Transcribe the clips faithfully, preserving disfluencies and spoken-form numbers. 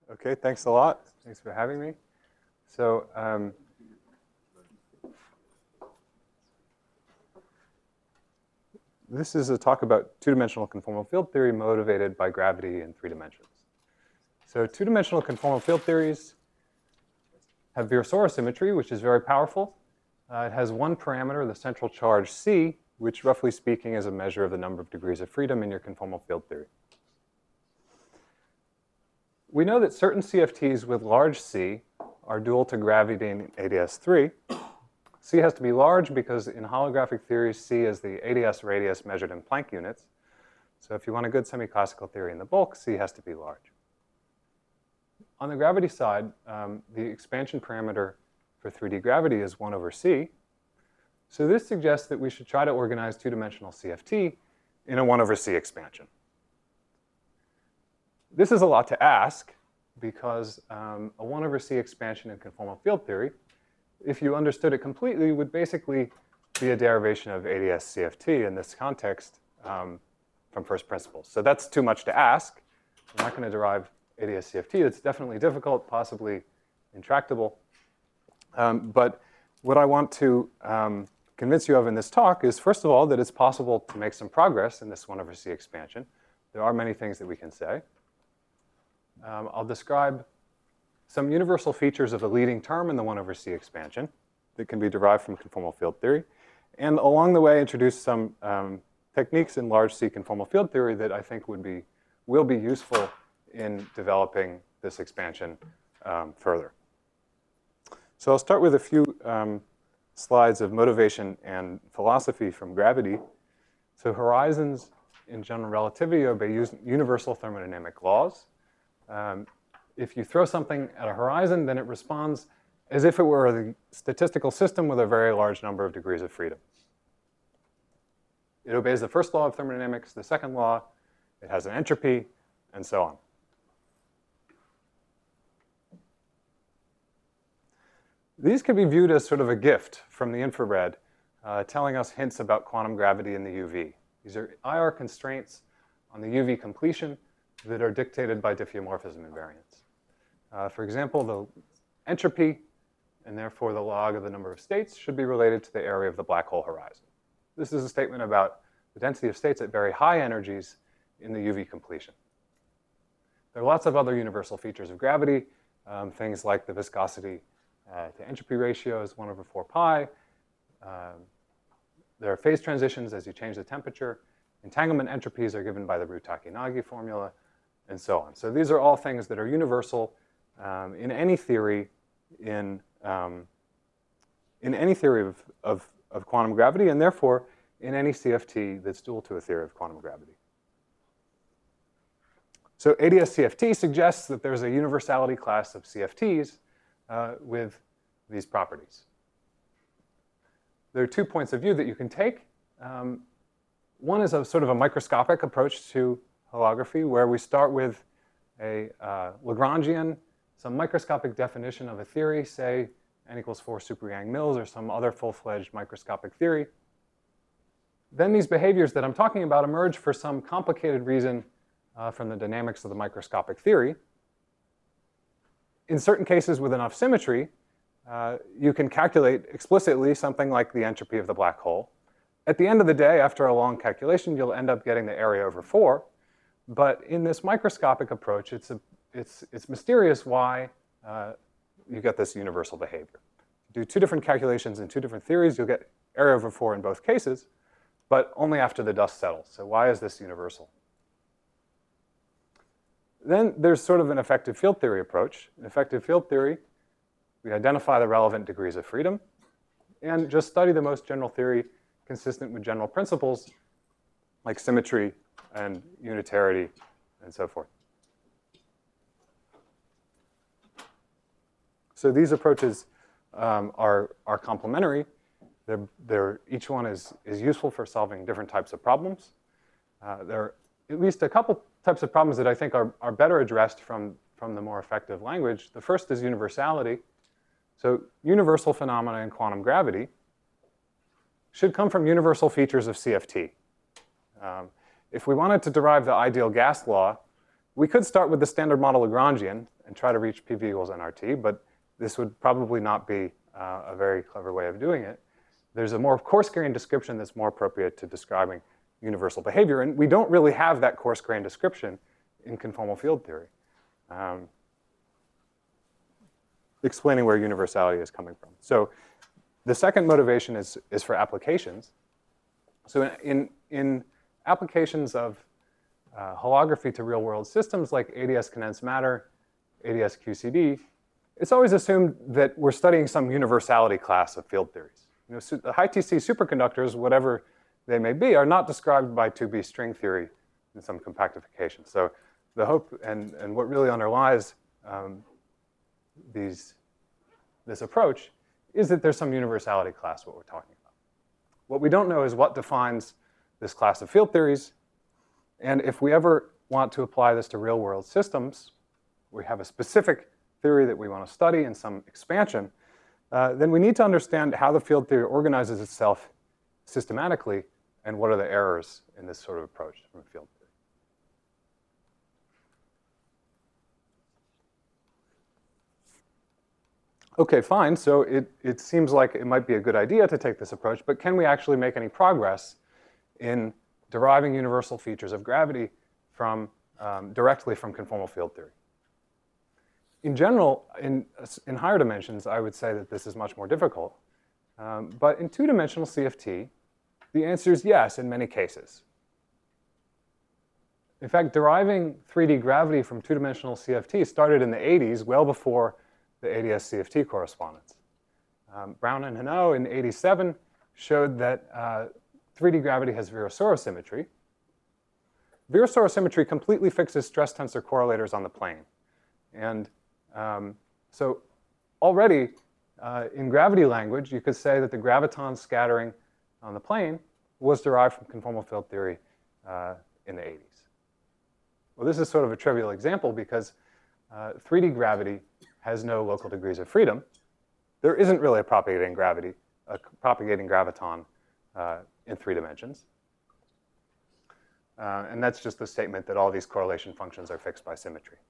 Okay, thanks a lot. Thanks for having me. So, um, this is a talk about two-dimensional conformal field theory motivated by gravity in three dimensions. So two-dimensional conformal field theories have Virasoro symmetry, which is very powerful. Uh, it has one parameter, the central charge C, which roughly speaking is a measure of the number of degrees of freedom in your conformal field theory. We know that certain C F Ts with large C are dual to gravity in A D S three. C has to be large because in holographic theory, C is the A D S radius measured in Planck units. So if you want a good semi-classical theory in the bulk, C has to be large. On the gravity side, um, the expansion parameter for three D gravity is one over C. So this suggests that we should try to organize two-dimensional C F T in a one over C expansion. This is a lot to ask because um, a one over C expansion in conformal field theory, if you understood it completely, would basically be a derivation of A D S C F T in this context um, from first principles. So that's too much to ask. I'm not going to derive A D S C F T. It's definitely difficult, possibly intractable. Um, but what I want to um, convince you of in this talk is, first of all, that it's possible to make some progress in this one over C expansion. There are many things that we can say. Um, I'll describe some universal features of the leading term in the one over C expansion that can be derived from conformal field theory. And along the way, introduce some um, techniques in large C conformal field theory that I think would be, will be useful in developing this expansion um, further. So I'll start with a few um, slides of motivation and philosophy from gravity. So horizons in general relativity obey universal thermodynamic laws. Um, if you throw something at a horizon, then it responds as if it were a statistical system with a very large number of degrees of freedom. It obeys the first law of thermodynamics, the second law, it has an entropy, and so on. These can be viewed as sort of a gift from the infrared, uh, telling us hints about quantum gravity in the U V. These are I R constraints on the U V completion that are dictated by diffeomorphism invariance. Uh, for example, the entropy, and therefore the log of the number of states, should be related to the area of the black hole horizon. This is a statement about the density of states at very high energies in the U V completion. There are lots of other universal features of gravity, um, things like the viscosity uh, to entropy ratio is one over four pi. Um, there are phase transitions as you change the temperature. Entanglement entropies are given by the Ryu-Takenagi formula, and so on. So these are all things that are universal um, in any theory in, um, in any theory of, of, of quantum gravity, and therefore in any C F T that's dual to a theory of quantum gravity. So A D S C F T suggests that there's a universality class of C F Ts uh, with these properties. There are two points of view that you can take. Um, One is a sort of a microscopic approach to holography, where we start with a uh, Lagrangian, some microscopic definition of a theory, say n equals four super Yang-Mills or some other full-fledged microscopic theory. Then these behaviors that I'm talking about emerge for some complicated reason uh, from the dynamics of the microscopic theory. In certain cases with enough symmetry, uh, you can calculate explicitly something like the entropy of the black hole. At the end of the day, after a long calculation, you'll end up getting the area over four. But in this microscopic approach, it's, a, it's, it's mysterious why uh, you get this universal behavior. Do two different calculations in two different theories, you'll get area over four in both cases, but only after the dust settles. So why is this universal? Then there's sort of an effective field theory approach. In effective field theory, we identify the relevant degrees of freedom and just study the most general theory consistent with general principles like symmetry and unitarity and so forth. So these approaches um, are, are complementary. They're, they're, each one is, is useful for solving different types of problems. Uh, there are at least a couple types of problems that I think are, are better addressed from, from the more effective language. The first is universality. So universal phenomena in quantum gravity should come from universal features of C F T. Um, if we wanted to derive the ideal gas law, we could start with the standard model Lagrangian and try to reach P V equals N R T, but this would probably not be uh, a very clever way of doing it. There's a more coarse-grained description that's more appropriate to describing universal behavior, and we don't really have that coarse-grained description in conformal field theory, um, explaining where universality is coming from. So the second motivation is, is for applications. So in, in, in applications of uh, holography to real-world systems like A D S condensed matter, A D S Q C D, it's always assumed that we're studying some universality class of field theories. You know, so the high T C superconductors, whatever they may be, are not described by two B string theory in some compactification. So the hope and, and what really underlies um, these, this approach is that there's some universality class what we're talking about. What we don't know is what defines this class of field theories. And if we ever want to apply this to real-world systems, we have a specific theory that we want to study in some expansion, uh, then we need to understand how the field theory organizes itself systematically and what are the errors in this sort of approach from field theory. Okay, fine. So it, it seems like it might be a good idea to take this approach, but can we actually make any progress in deriving universal features of gravity from, um, directly from conformal field theory? In general, in, in higher dimensions, I would say that this is much more difficult. Um, but in two-dimensional C F T, the answer is yes in many cases. In fact, deriving three D gravity from two-dimensional C F T started in the eighties, well before the A D S C F T correspondence. Um, Brown and Hanot in eighty-seven showed that uh, three D gravity has Virasoro symmetry. Virasoro symmetry completely fixes stress tensor correlators on the plane. And um, so already uh, in gravity language, you could say that the graviton scattering on the plane was derived from conformal field theory uh, in the eighties. Well, this is sort of a trivial example because uh, three D gravity has no local degrees of freedom. There isn't really a propagating gravity, a propagating graviton uh, in three dimensions. Uh, and that's just the statement that all these correlation functions are fixed by symmetry.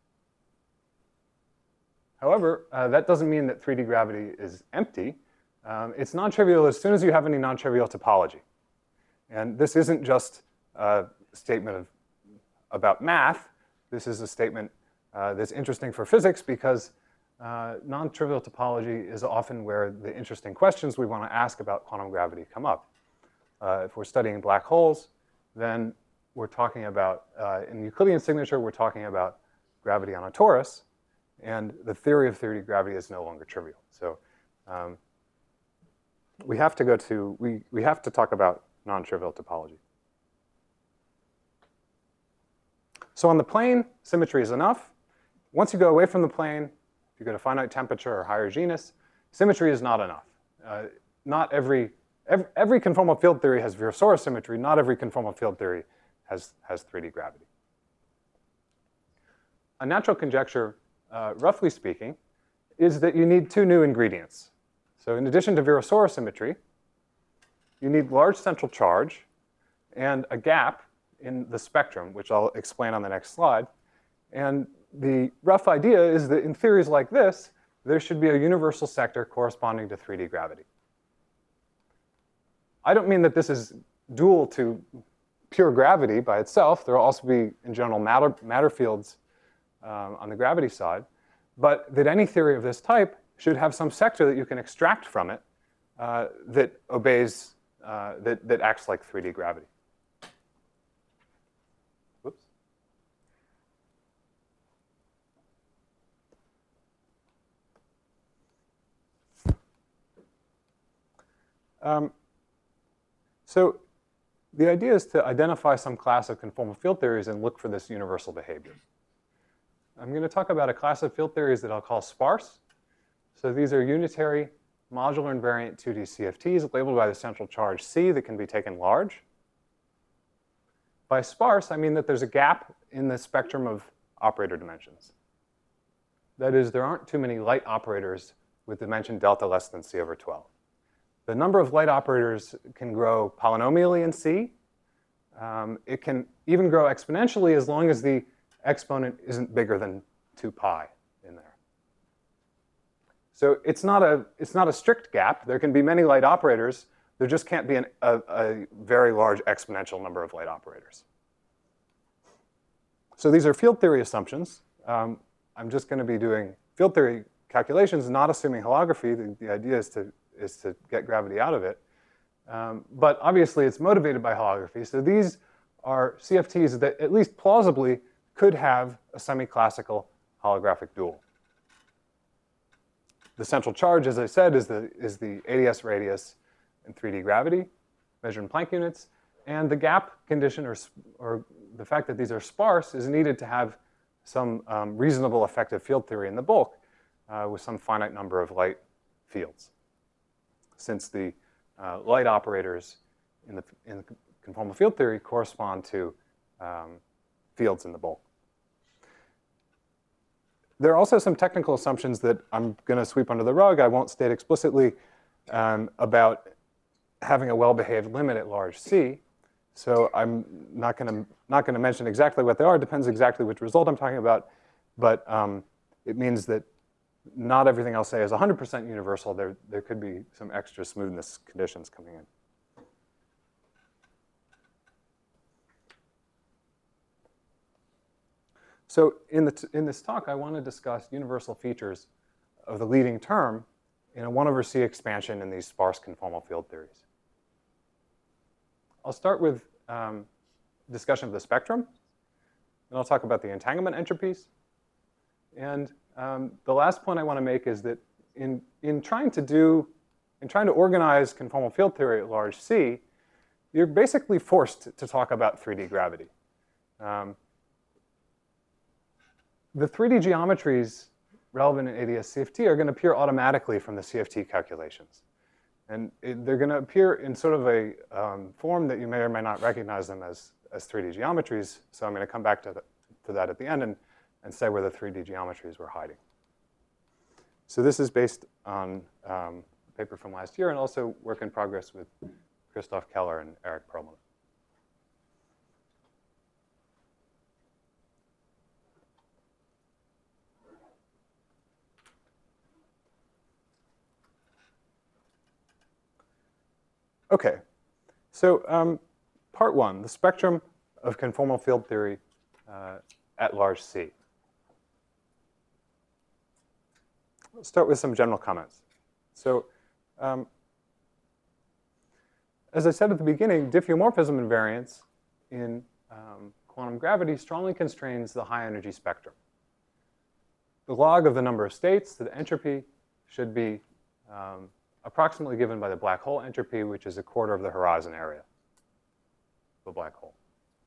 However, uh, that doesn't mean that three D gravity is empty. Um, it's non-trivial as soon as you have any non-trivial topology. And this isn't just a statement of, about math. This is a statement uh, that's interesting for physics because uh, non-trivial topology is often where the interesting questions we want to ask about quantum gravity come up. Uh, if we're studying black holes, then we're talking about, uh, in Euclidean signature, we're talking about gravity on a torus. And the theory of three D gravity is no longer trivial. So um, we have to go to, we, we have to talk about non-trivial topology. So on the plane, symmetry is enough. Once you go away from the plane, if you go to finite temperature or higher genus, symmetry is not enough. Uh, not every, every, every conformal field theory has Virasoro symmetry. Not every conformal field theory has, has three D gravity. A natural conjecture, uh, roughly speaking, is that you need two new ingredients. So in addition to Virasoro symmetry, you need large central charge and a gap in the spectrum, which I'll explain on the next slide. And the rough idea is that in theories like this, there should be a universal sector corresponding to three D gravity. I don't mean that this is dual to pure gravity by itself. There will also be, in general, matter, matter fields um, on the gravity side. But that any theory of this type should have some sector that you can extract from it uh, that obeys, uh, that, that acts like three D gravity. Whoops. Um, so the idea is to identify some class of conformal field theories and look for this universal behavior. I'm going to talk about a class of field theories that I'll call sparse. So these are unitary, modular invariant two D C F Ts labeled by the central charge C that can be taken large. By sparse, I mean that there's a gap in the spectrum of operator dimensions. That is, there aren't too many light operators with dimension delta less than C over twelve. The number of light operators can grow polynomially in C. Um, it can even grow exponentially as long as the exponent isn't bigger than two pi in there. So it's not a, it's not a strict gap. There can be many light operators. There just can't be an, a, a very large exponential number of light operators. So these are field theory assumptions. Um, I'm just going to be doing field theory calculations, not assuming holography. The, the idea is to, is to get gravity out of it. Um, but obviously, it's motivated by holography. So these are C F Ts that at least plausibly could have a semi-classical holographic dual. The central charge, as I said, is the, is the A D S radius in three D gravity, measured in Planck units. And the gap condition, or, or the fact that these are sparse, is needed to have some um, reasonable effective field theory in the bulk uh, with some finite number of light fields, since the uh, light operators in the, in the conformal field theory correspond to um, fields in the bulk. There are also some technical assumptions that I'm going to sweep under the rug. I won't state explicitly um, about having a well-behaved limit at large C. So I'm not going to not going to mention exactly what they are. It depends exactly which result I'm talking about. But um, it means that not everything I'll say is one hundred percent universal. There, there could be some extra smoothness conditions coming in. So in, the t in this talk, I want to discuss universal features of the leading term in a one over C expansion in these sparse conformal field theories. I'll start with um, discussion of the spectrum. Then I'll talk about the entanglement entropies. And um, the last point I want to make is that in, in trying to do, in trying to organize conformal field theory at large C, you're basically forced to talk about three D gravity. Um, the three D geometries relevant in A D S C F T are going to appear automatically from the C F T calculations. And it, they're going to appear in sort of a um, form that you may or may not recognize them as, as three D geometries. So I'm going to come back to, the, to that at the end and, and say where the three D geometries were hiding. So this is based on um, a paper from last year and also work in progress with Christoph Keller and Eric Perlmutter. OK, so um, part one, the spectrum of conformal field theory uh, at large C. Let's start with some general comments. So um, as I said at the beginning, diffeomorphism invariance in um, quantum gravity strongly constrains the high energy spectrum. The log of the number of states to the entropy should be um, approximately given by the black hole entropy, which is a quarter of the horizon area of a black hole.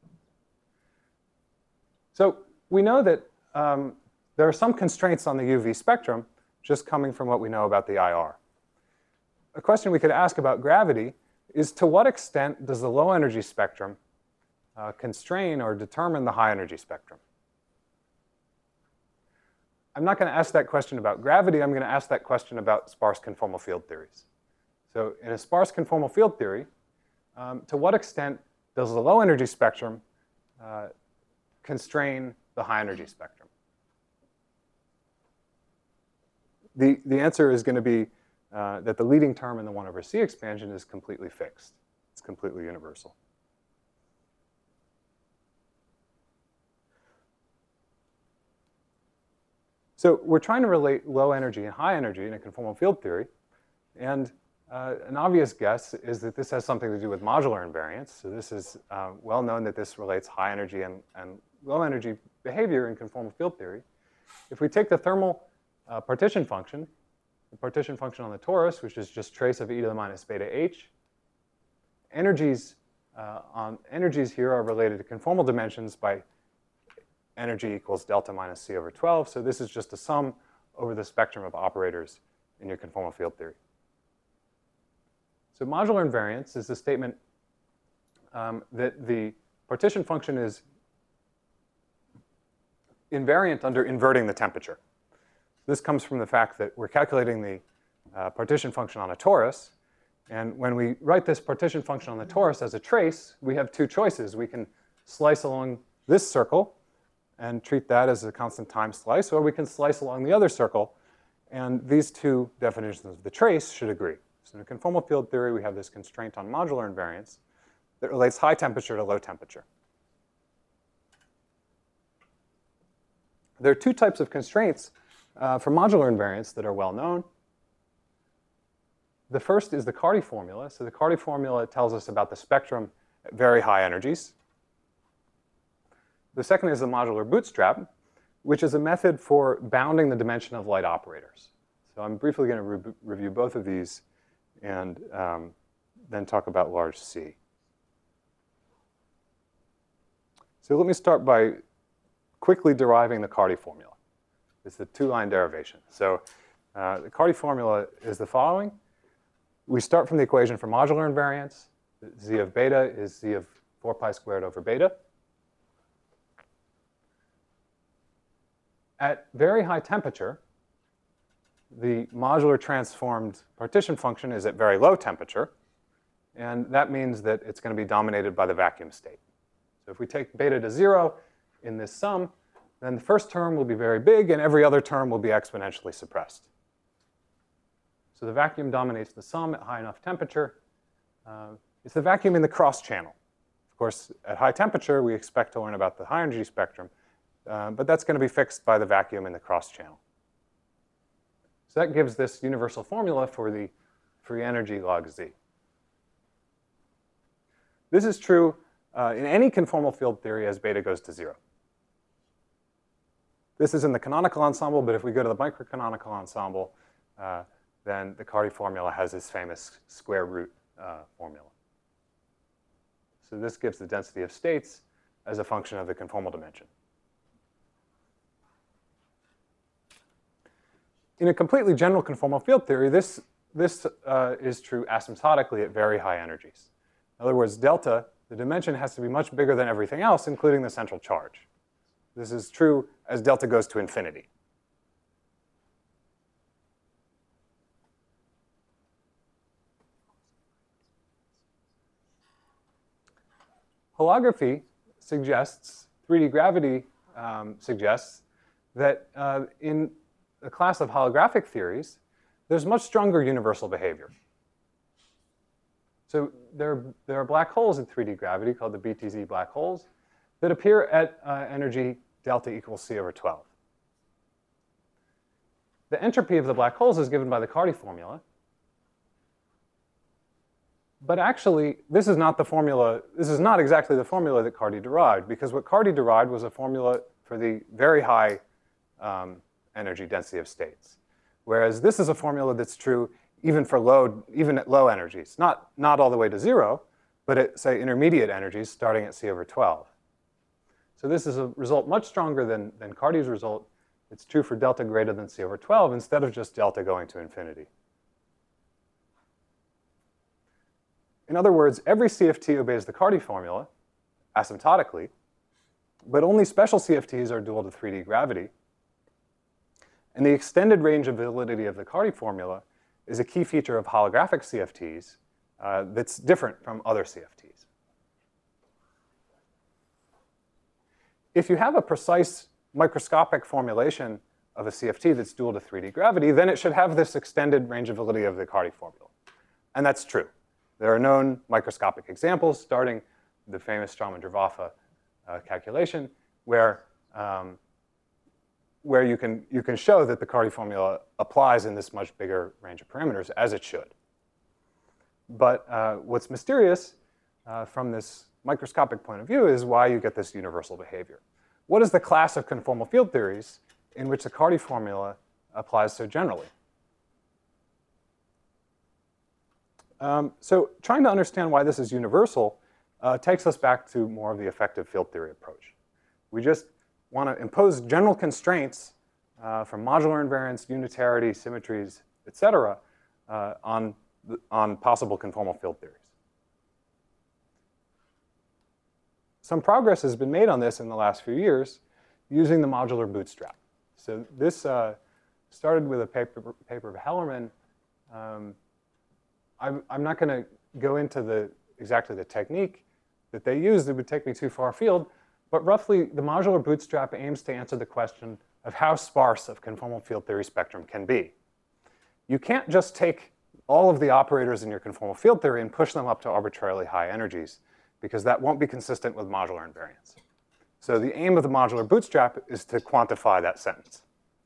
So we know that um, there are some constraints on the U V spectrum just coming from what we know about the I R. A question we could ask about gravity is, to what extent does the low energy spectrum uh, constrain or determine the high energy spectrum? I'm not going to ask that question about gravity. I'm going to ask that question about sparse conformal field theories. So in a sparse conformal field theory, um, to what extent does the low energy spectrum uh, constrain the high energy spectrum? The, the answer is going to be uh, that the leading term in the one over C expansion is completely fixed. It's completely universal. So we're trying to relate low energy and high energy in a conformal field theory. And uh, an obvious guess is that this has something to do with modular invariance. So this is uh, well known that this relates high energy and, and low energy behavior in conformal field theory. If we take the thermal uh, partition function, the partition function on the torus, which is just trace of e to the minus beta h, energies, uh, on, energies here are related to conformal dimensions by energy equals delta minus C over twelve. So this is just a sum over the spectrum of operators in your conformal field theory. So modular invariance is the statement um, that the partition function is invariant under inverting the temperature. This comes from the fact that we're calculating the uh, partition function on a torus. And when we write this partition function on the torus as a trace, we have two choices. We can slice along this circle, and treat that as a constant time slice, or we can slice along the other circle, and these two definitions of the trace should agree. So in a conformal field theory, we have this constraint on modular invariance that relates high temperature to low temperature. There are two types of constraints uh, for modular invariance that are well known. The first is the Carty formula. So the Carty formula tells us about the spectrum at very high energies. The second is the modular bootstrap, which is a method for bounding the dimension of light operators. So I'm briefly going to re review both of these and um, then talk about large C. So let me start by quickly deriving the Carty formula. It's the two-line derivation. So uh, the Carty formula is the following. We start from the equation for modular invariance. Z of beta is Z of four pi squared over beta. At very high temperature, the modular transformed partition function is at very low temperature, and that means that it's going to be dominated by the vacuum state. So if we take beta to zero in this sum, then the first term will be very big, and every other term will be exponentially suppressed. So the vacuum dominates the sum at high enough temperature. Uh, it's the vacuum in the cross channel. Of course, at high temperature, we expect to learn about the high energy spectrum, uh, but that's going to be fixed by the vacuum in the cross channel. So that gives this universal formula for the free energy log Z. This is true uh, in any conformal field theory as beta goes to zero. This is in the canonical ensemble, but if we go to the microcanonical ensemble, uh, then the Carty formula has this famous square root uh, formula. So this gives the density of states as a function of the conformal dimension. In a completely general conformal field theory, this, this uh, is true asymptotically at very high energies. In other words, delta, the dimension has to be much bigger than everything else, including the central charge. This is true as delta goes to infinity. Holography suggests, three D gravity um, suggests that uh, in a class of holographic theories, there's much stronger universal behavior. So there, there are black holes in three D gravity called the B T Z black holes that appear at uh, energy delta equals C over twelve. The entropy of the black holes is given by the Carty formula. But actually, this is not the formula, this is not exactly the formula that Carty derived, because what Carty derived was a formula for the very high um, energy density of states. Whereas this is a formula that's true even for low, even at low energies. Not, not all the way to zero, but at, say, intermediate energies starting at C over twelve. So this is a result much stronger than, than Carty's result. It's true for delta greater than C over twelve instead of just delta going to infinity. In other words, every C F T obeys the Carty formula asymptotically, but only special C F Ts are dual to three D gravity. And the extended range of validity of the Carty formula is a key feature of holographic C F Ts uh, that's different from other C F Ts. If you have a precise microscopic formulation of a C F T that's dual to three D gravity, then it should have this extended range of validity of the Carty formula. And that's true. There are known microscopic examples, starting the famous Straumann-Gervaffe uh, calculation, where, um, where you, can, you can show that the Carty formula applies in this much bigger range of parameters, as it should. But uh, what's mysterious uh, from this microscopic point of view is why you get this universal behavior. What is the class of conformal field theories in which the Carty formula applies so generally? Um, so trying to understand why this is universal uh, takes us back to more of the effective field theory approach. We just want to impose general constraints uh, from modular invariance, unitarity, symmetries, et cetera, uh, on, on possible conformal field theories. Some progress has been made on this in the last few years using the modular bootstrap. So this uh, started with a paper, paper of Hellerman. Um, I'm, I'm not going to go into the, exactly the technique that they used. It would take me too far afield. But roughly, the modular bootstrap aims to answer the question of how sparse a conformal field theory spectrum can be. You can't just take all of the operators in your conformal field theory and push them up to arbitrarily high energies, because that won't be consistent with modular invariance. So the aim of the modular bootstrap is to quantify that sentence.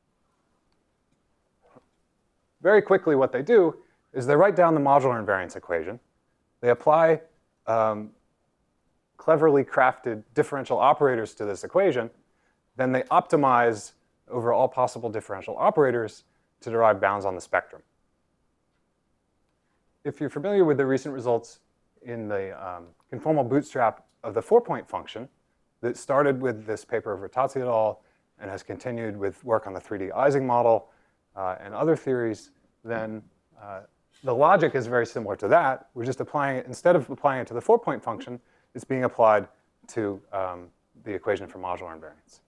Very quickly, what they do is they write down the modular invariance equation. They apply um, cleverly crafted differential operators to this equation. Then they optimize over all possible differential operators to derive bounds on the spectrum. If you're familiar with the recent results in the um, conformal bootstrap of the four-point function that started with this paper of Rattazzi et al. And has continued with work on the three D Ising model uh, and other theories, then uh, the logic is very similar to that. We're just applying it, instead of applying it to the four-point function, it's being applied to um, the equation for modular invariance.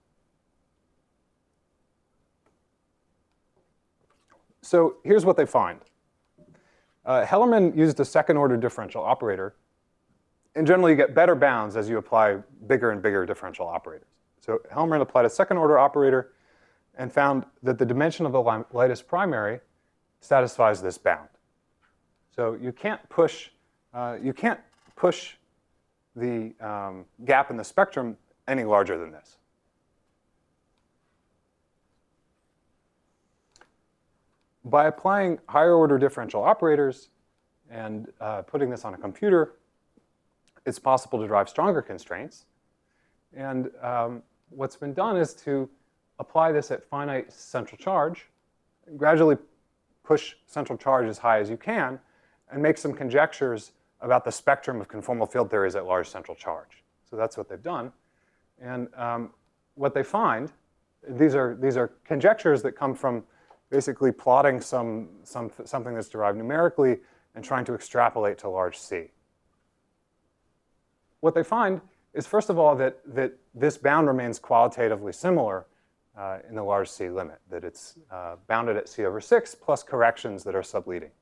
So here's what they find. Uh, Hellerman used a second-order differential operator. And generally, you get better bounds as you apply bigger and bigger differential operators. So Hellerman applied a second-order operator and found that the dimension of the lightest primary satisfies this bound. So you can't push, uh, you can't push the um, gap in the spectrum any larger than this. By applying higher-order differential operators and uh, putting this on a computer, it's possible to derive stronger constraints. And um, what's been done is to apply this at finite central charge, and gradually push central charge as high as you can, and make some conjectures about the spectrum of conformal field theories at large central charge. So that's what they've done. And um, what they find, these are, these are conjectures that come from basically plotting some, some, something that's derived numerically and trying to extrapolate to large C. What they find is, first of all, that, that this bound remains qualitatively similar uh, in the large C limit, that it's uh, bounded at C over six plus corrections that are subleading.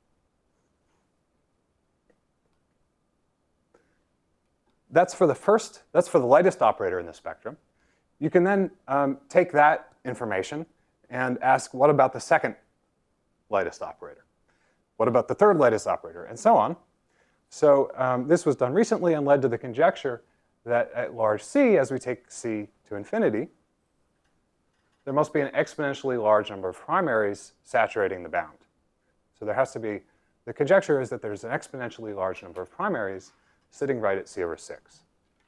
That's for the first, that's for the lightest operator in the spectrum. You can then um, take that information and ask, what about the second lightest operator? What about the third lightest operator? And so on. So um, this was done recently and led to the conjecture that at large C, as we take C to infinity, there must be an exponentially large number of primaries saturating the bound. So there has to be, the conjecture is that there's an exponentially large number of primaries sitting right at C over six.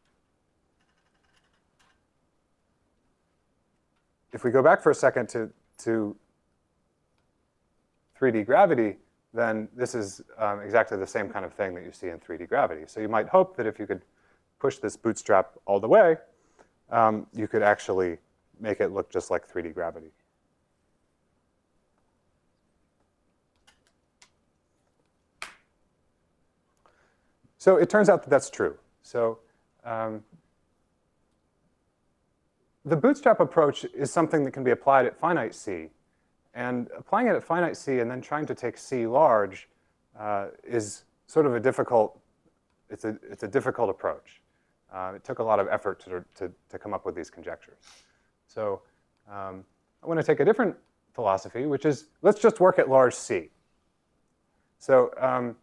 If we go back for a second to, to three D gravity, then this is um, exactly the same kind of thing that you see in three D gravity. So you might hope that if you could push this bootstrap all the way, um, you could actually make it look just like three D gravity. So it turns out that that's true. So um, the bootstrap approach is something that can be applied at finite C. And applying it at finite C and then trying to take C large uh, is sort of a difficult, it's a, it's a difficult approach. Uh, it took a lot of effort to, to, to come up with these conjectures. So um, I want to take a different philosophy, which is, let's just work at large C. So um,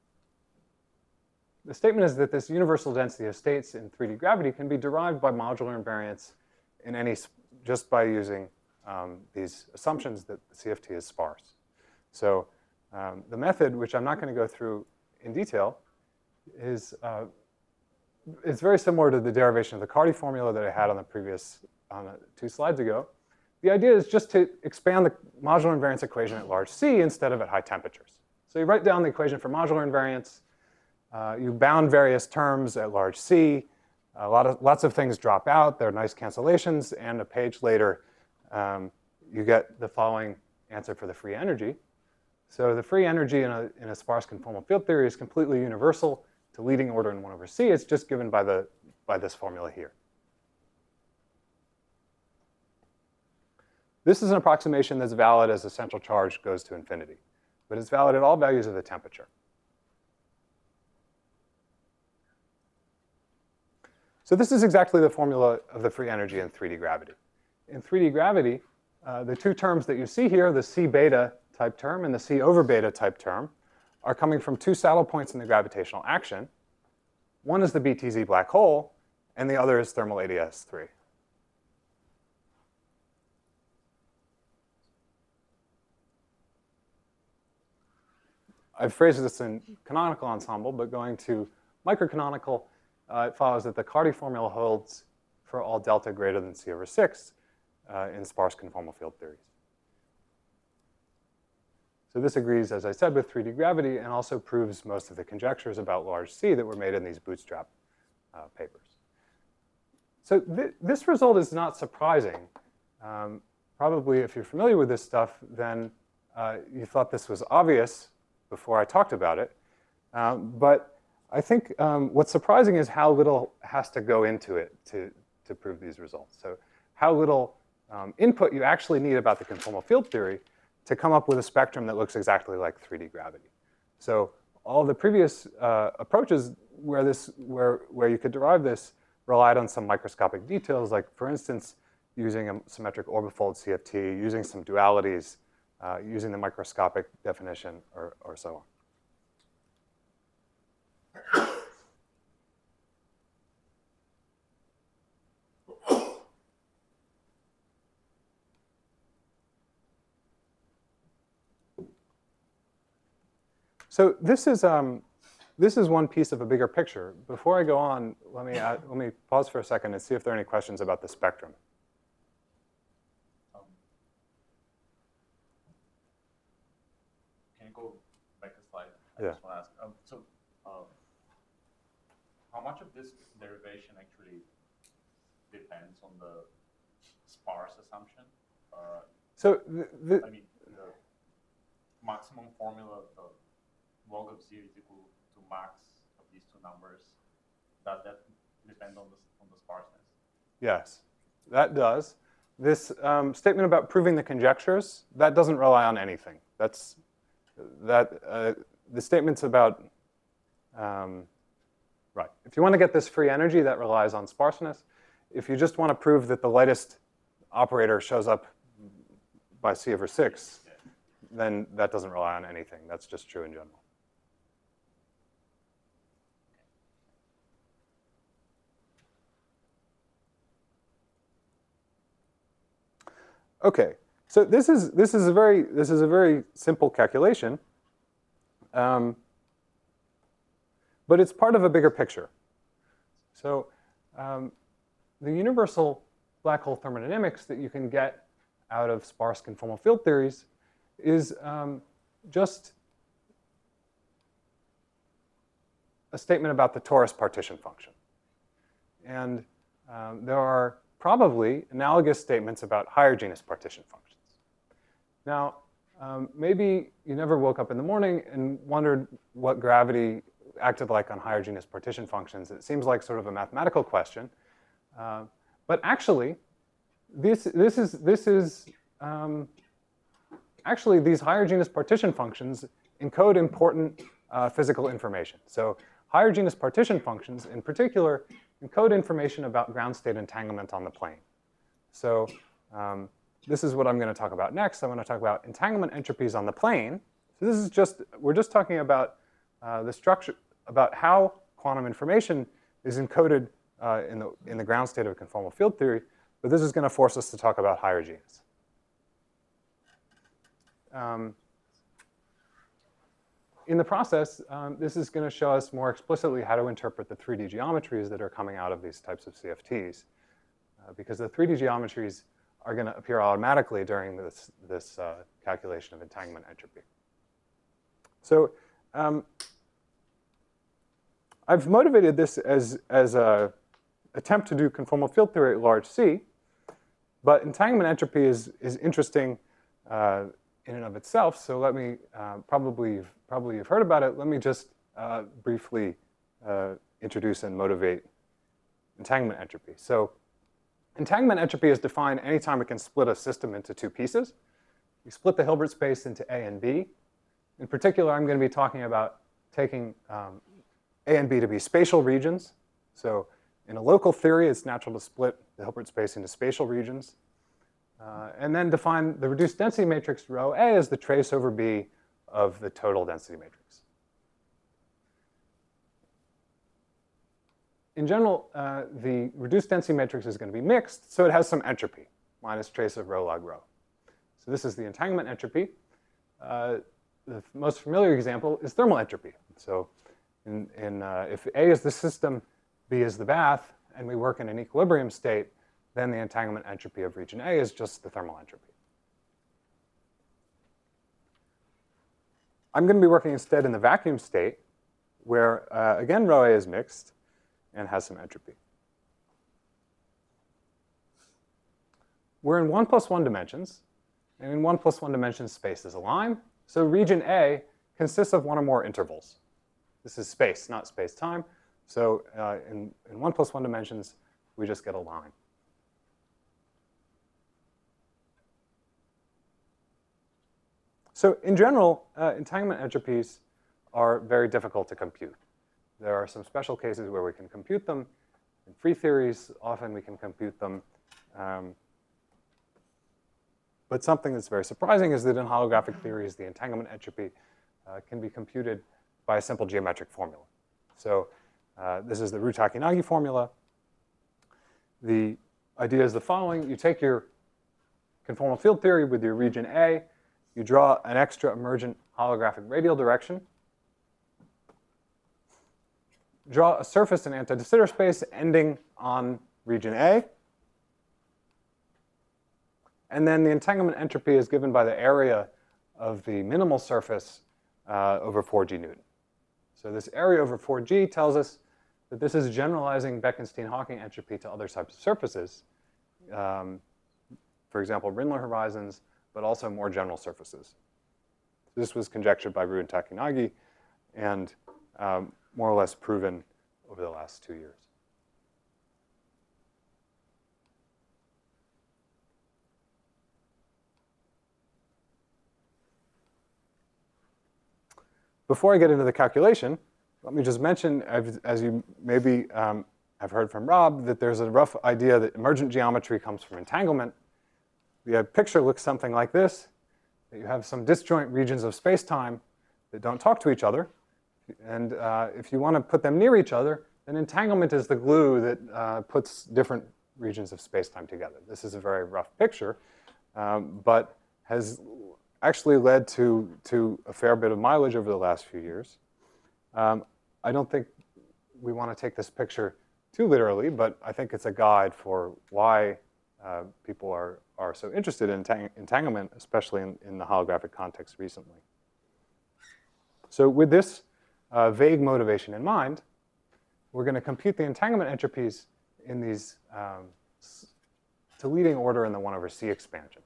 the statement is that this universal density of states in three D gravity can be derived by modular invariance in any, just by using um, these assumptions that the C F T is sparse. So um, the method, which I'm not going to go through in detail, is uh, it's very similar to the derivation of the Carty formula that I had on the previous on the two slides ago. The idea is just to expand the modular invariance equation at large C instead of at high temperatures. So you write down the equation for modular invariance. Uh, you bound various terms at large C. A lot of, lots of things drop out. There are nice cancellations. And a page later, um, you get the following answer for the free energy. So the free energy in a, in a sparse conformal field theory is completely universal to leading order in one over C. It's just given by, the, by this formula here. This is an approximation that's valid as the central charge goes to infinity. But it's valid at all values of the temperature. So this is exactly the formula of the free energy in three D gravity. In three D gravity, uh, the two terms that you see here, the C beta type term and the C over beta type term, are coming from two saddle points in the gravitational action. One is the B T Z black hole, and the other is thermal A D S three. I've phrased this in canonical ensemble, but going to microcanonical, uh, it follows that the Carty formula holds for all delta greater than C over six uh, in sparse conformal field theories. So this agrees, as I said, with three D gravity and also proves most of the conjectures about large C that were made in these bootstrap uh, papers. So th this result is not surprising. Um, probably if you're familiar with this stuff, then uh, you thought this was obvious before I talked about it. Um, but I think um, what's surprising is how little has to go into it to, to prove these results. So how little um, input you actually need about the conformal field theory to come up with a spectrum that looks exactly like three D gravity. So all the previous uh, approaches where, this, where, where you could derive this relied on some microscopic details, like, for instance, using a symmetric orbifold C F T, using some dualities, uh, using the microscopic definition, or, or so on. So this is, um, this is one piece of a bigger picture. Before I go on, let me, add, let me pause for a second and see if there are any questions about the spectrum. Um, can you go back a slide? I Yeah. just want to ask. Um, so um, how much of this derivation actually depends on the sparse assumption? Uh, so the, the, I mean, the maximum formula, the log of z is equal to max of these two numbers. Does that depend on the, on the sparseness? Yes, that does. This um, statement about proving the conjectures, that doesn't rely on anything. That's, that, uh, the statements about, um, right. If you want to get this free energy, that relies on sparseness. If you just want to prove that the lightest operator shows up by C over six, yeah, then that doesn't rely on anything. That's just true in general. Okay, so this is this is a very this is a very simple calculation, um, but it's part of a bigger picture. So um, the universal black hole thermodynamics that you can get out of sparse conformal field theories is um, just a statement about the torus partition function, and um, there are probably analogous statements about higher genus partition functions. Now, um, maybe you never woke up in the morning and wondered what gravity acted like on higher genus partition functions. It seems like sort of a mathematical question. Uh, but actually, this, this is, this is um, actually, these higher genus partition functions encode important uh, physical information. So higher genus partition functions, in particular, encode information about ground state entanglement on the plane. So um, this is what I'm going to talk about next. I'm going to talk about entanglement entropies on the plane. So this is just, we're just talking about uh, the structure, about how quantum information is encoded uh, in, the, in the ground state of conformal field theory. But this is going to force us to talk about higher genus. Um, In the process, um, this is going to show us more explicitly how to interpret the three D geometries that are coming out of these types of C F Ts. Uh, because the three D geometries are going to appear automatically during this, this uh, calculation of entanglement entropy. So um, I've motivated this as, as an attempt to do conformal field theory at large C. But entanglement entropy is, is interesting uh, in and of itself. So let me, uh, probably, you've, probably you've heard about it. Let me just uh, briefly uh, introduce and motivate entanglement entropy. So entanglement entropy is defined anytime we can split a system into two pieces. We split the Hilbert space into A and B. In particular, I'm going to be talking about taking um, A and B to be spatial regions. So In a local theory, it's natural to split the Hilbert space into spatial regions, uh, and then define the reduced density matrix rho A as the trace over B of the total density matrix. In general, uh, the reduced density matrix is going to be mixed, so it has some entropy, minus trace of rho log rho. So this is the entanglement entropy. Uh, the most familiar example is thermal entropy. So in, in, uh, if A is the system, B is the bath, and we work in an equilibrium state, then the entanglement entropy of region A is just the thermal entropy. I'm going to be working instead in the vacuum state, where, uh, again, rho A is mixed and has some entropy. We're in one plus one dimensions, and in one plus one dimensions, space is a line. So region A consists of one or more intervals. This is space, not space-time. So uh, in, in one plus one dimensions, we just get a line. So in general, uh, entanglement entropies are very difficult to compute. There are some special cases where we can compute them. In free theories, often we can compute them. Um, but something that's very surprising is that in holographic theories, the entanglement entropy uh, can be computed by a simple geometric formula. So uh, this is the Ru-Takenagi formula. The idea is the following. You take your conformal field theory with your region A. You draw an extra emergent holographic radial direction. Draw a surface in anti-de Sitter space ending on region A. And then the entanglement entropy is given by the area of the minimal surface uh, over four G Newton. So this area over four G tells us that this is generalizing Bekenstein-Hawking entropy to other types of surfaces. Um, for example, Rindler horizons, but also more general surfaces. This was conjectured by Ru and Takenagi and um, more or less proven over the last two years. Before I get into the calculation, let me just mention, as you maybe um, have heard from Rob, that there's a rough idea that emergent geometry comes from entanglement. The picture looks something like this, that you have some disjoint regions of space-time that don't talk to each other. And uh, if you want to put them near each other, then entanglement is the glue that uh, puts different regions of space-time together. This is a very rough picture, um, but has actually led to, to a fair bit of mileage over the last few years. Um, I don't think we want to take this picture too literally, but I think it's a guide for why uh, people are, are so interested in entang entanglement, especially in, in the holographic context recently. So with this uh, vague motivation in mind, we're going to compute the entanglement entropies in these um, to leading order in the one over C expansion.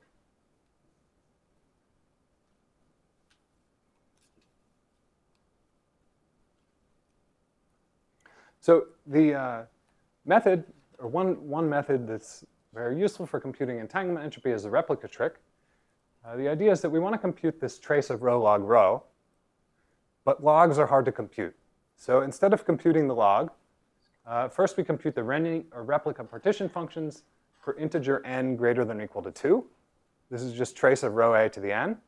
So the uh, method, or one, one method that's very useful for computing entanglement entropy is the replica trick. Uh, the idea is that we want to compute this trace of rho log rho, but logs are hard to compute. So instead of computing the log, uh, first we compute the Renyi or replica partition functions for integer n greater than or equal to two. This is just trace of rho a to the n.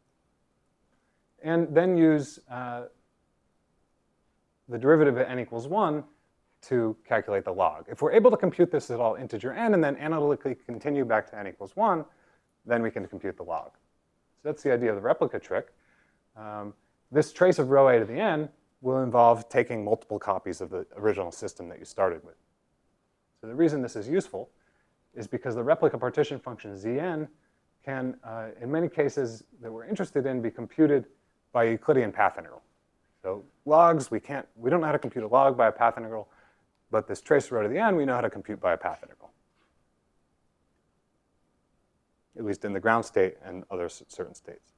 And then use uh, the derivative at n equals one to calculate the log. If we're able to compute this at all integer n and then analytically continue back to n equals one, then we can compute the log. So that's the idea of the replica trick. Um, this trace of rho a to the n will involve taking multiple copies of the original system that you started with. So the reason this is useful is because the replica partition function Zn can, uh, in many cases that we're interested in, be computed by Euclidean path integral. So logs, we can't, we don't know how to compute a log by a path integral, but this trace rho to the n, we know how to compute by a path integral, at least in the ground state and other certain states.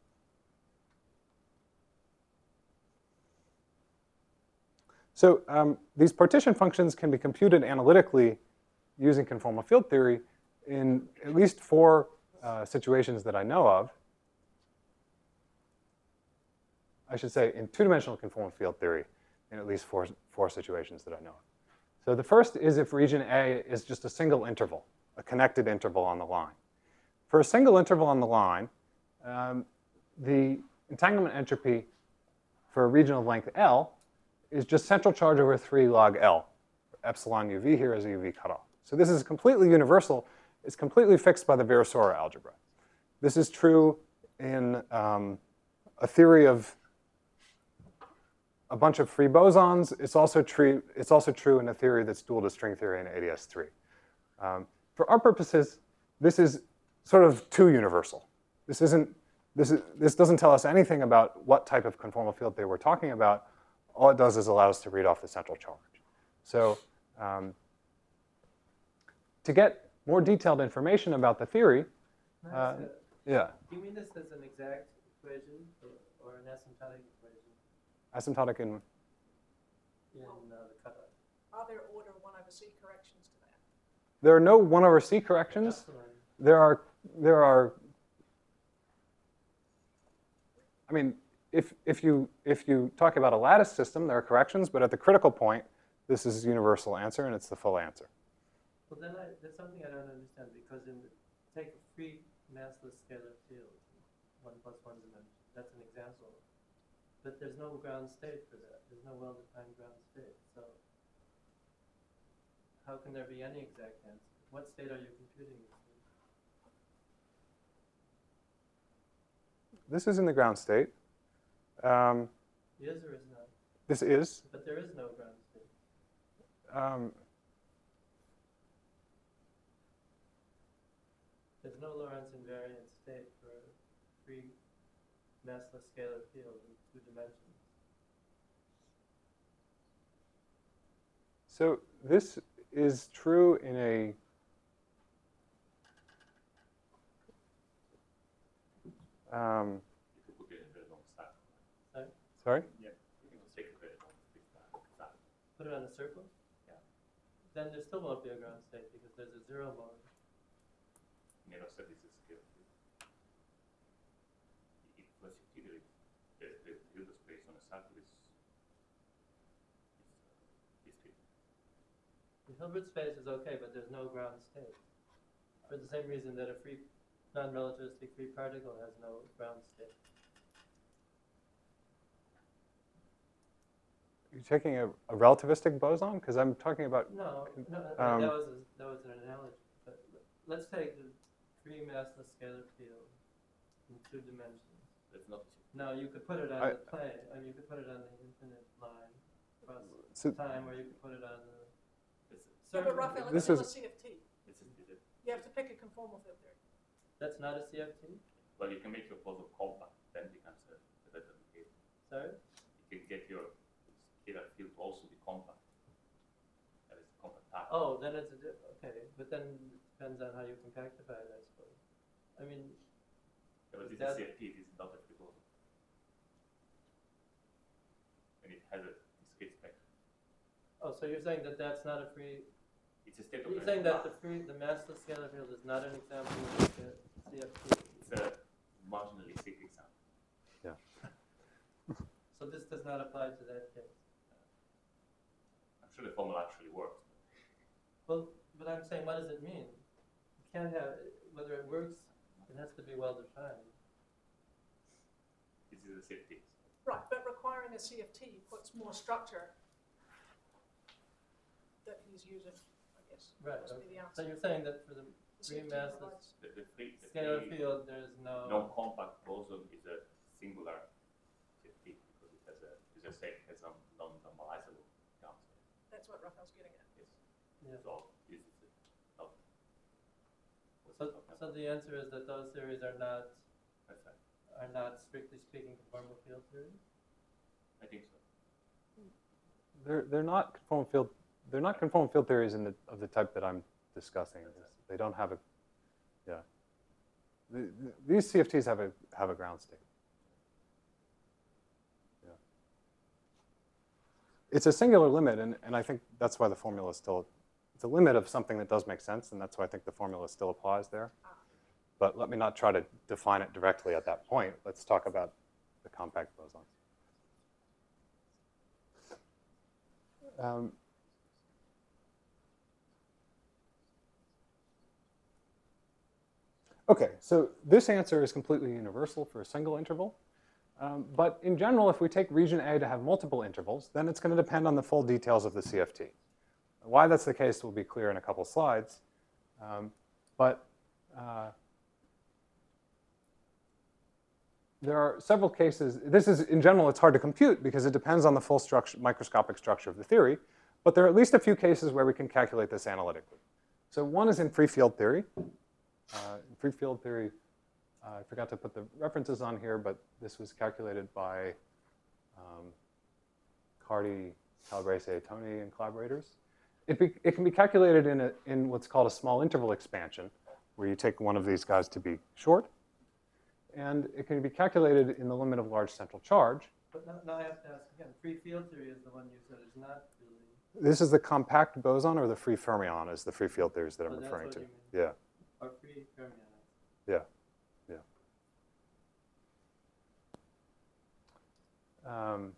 So um, these partition functions can be computed analytically using conformal field theory in at least four uh, situations that I know of. I should say in two-dimensional conformal field theory in at least four, four situations that I know of. So the first is if region A is just a single interval, a connected interval on the line. For a single interval on the line, um, the entanglement entropy for a region of length L is just central charge over three log L. Epsilon U V here is a U V cutoff. So this is completely universal. It's completely fixed by the Virasoro algebra. This is true in um, a theory of a bunch of free bosons. It's also true, it's also true in a theory that's dual to string theory in A D S three. Um, for our purposes, this is sort of too universal. This isn't, this, is, this doesn't tell us anything about what type of conformal field they were talking about. All it does is allow us to read off the central charge. So um, to get more detailed information about the theory, uh, yeah. Do you mean this as an exact equation or, or an asymptotic equation Asymptotic in, in uh, the cutoff? Are there order one over C corrections to that? there are no one over C corrections. Epsilon. There are, there are, I mean, if, if, you, if you talk about a lattice system, there are corrections, but at the critical point, this is a universal answer, and it's the full answer. Well, then I, there's something I don't understand, because in the, take a free massless scalar field, one plus one dimension, that's an example. But there's no ground state for that. There's no well-defined ground state. So how can there be any exact answer? What state are you computing this in? This is in the ground state. Um, Is or is not? this is. But there is no ground state. Um, There's no Lorentz invariant state for a free massless scalar field in two dimensions. so this is true in a um, If you put it in the long stack. Sorry? sorry? Yeah, you can take a very long stack. Put it on a circle? Yeah. Then there still won't be a ground state because there's a zero mode. Never said this is scale. It was theory. The, the Hilbert space on a circle is is discrete. The Hilbert space is okay, but there's no ground state. For the same reason that a free, non-relativistic free particle has no ground state. You're taking a, a relativistic boson? Because I'm talking about, No, no, Um, that was a, that was an analogy. But let's take the free massless scalar field in two dimensions. That's not Now you could put it on I- the plane. I mean, you could put it on the infinite line across so time, or you could put it on the it's No, circle. but Raphael, This it's is- still a C F T. it's, it's a, You have to pick a conformal field theory. That's not a C F T? well, you can make your puzzle compact, then it becomes a, a better case. Sorry? You can get your scalar field to also be compact. That is compact type. Oh, then it's a di- okay, but then it depends on how you compactify it, I suppose. I mean, Yeah, but this that- is C F T, this is not a free boston. And it has a discrete spectrum. oh, so you're saying that that's not a free. It's a state of You're saying that the free, the massless scalar field is not an example of a C F T. It's a marginally sick example. So this does not apply to that case. I'm sure the formula actually works. Well, but I'm saying, what does it mean? You can't have, whether it works, it has to be well defined. This is a C F T. Right, but requiring a C F T puts more structure that he's using, I guess. Right. Must be the So answer. you're saying that for the The C F free T massless provides- The, the free, the scalar free field, there's no. non-compact boson is a singular C F T because it has a, it's a set has a non-normalizable ground state. That's what Raphael's getting at. Yes. Yeah. So this is not. what's So, it talking so about? the answer is that those theories are not That's right. are not strictly speaking conformal field theories. I think so. they're, they're not conformal field, they're not conformal field theories in the, of the type that I'm discussing. They don't have a, yeah. The, the, these C F Ts have a, have a ground state. Yeah. It's a singular limit, and, and I think that's why the formula is still, it's a limit of something that does make sense, and that's why I think the formula still applies there. But let me not try to define it directly at that point. Let's talk about the compact bosons. Um, Okay, so this answer is completely universal for a single interval. Um, but in general, if we take region A to have multiple intervals, then it's going to depend on the full details of the C F T. Why that's the case will be clear in a couple slides. Um, but uh, there are several cases. This is, in general, it's hard to compute because it depends on the full structure, microscopic structure of the theory. But there are at least a few cases where we can calculate this analytically. So one is in free field theory. Uh, in free field theory, uh, I forgot to put the references on here, but this was calculated by um, Carty, Calabrese, Tony, and collaborators. It, be, it can be calculated in, a, in what's called a small interval expansion, where you take one of these guys to be short. And it can be calculated in the limit of large central charge. But now, now I have to ask again, free field theory is the one you said is not really. This is the compact boson, or the free fermion is the free field theories that I'm Oh, that's referring what to. you mean. Yeah, Or free fermion. yeah, yeah. Um,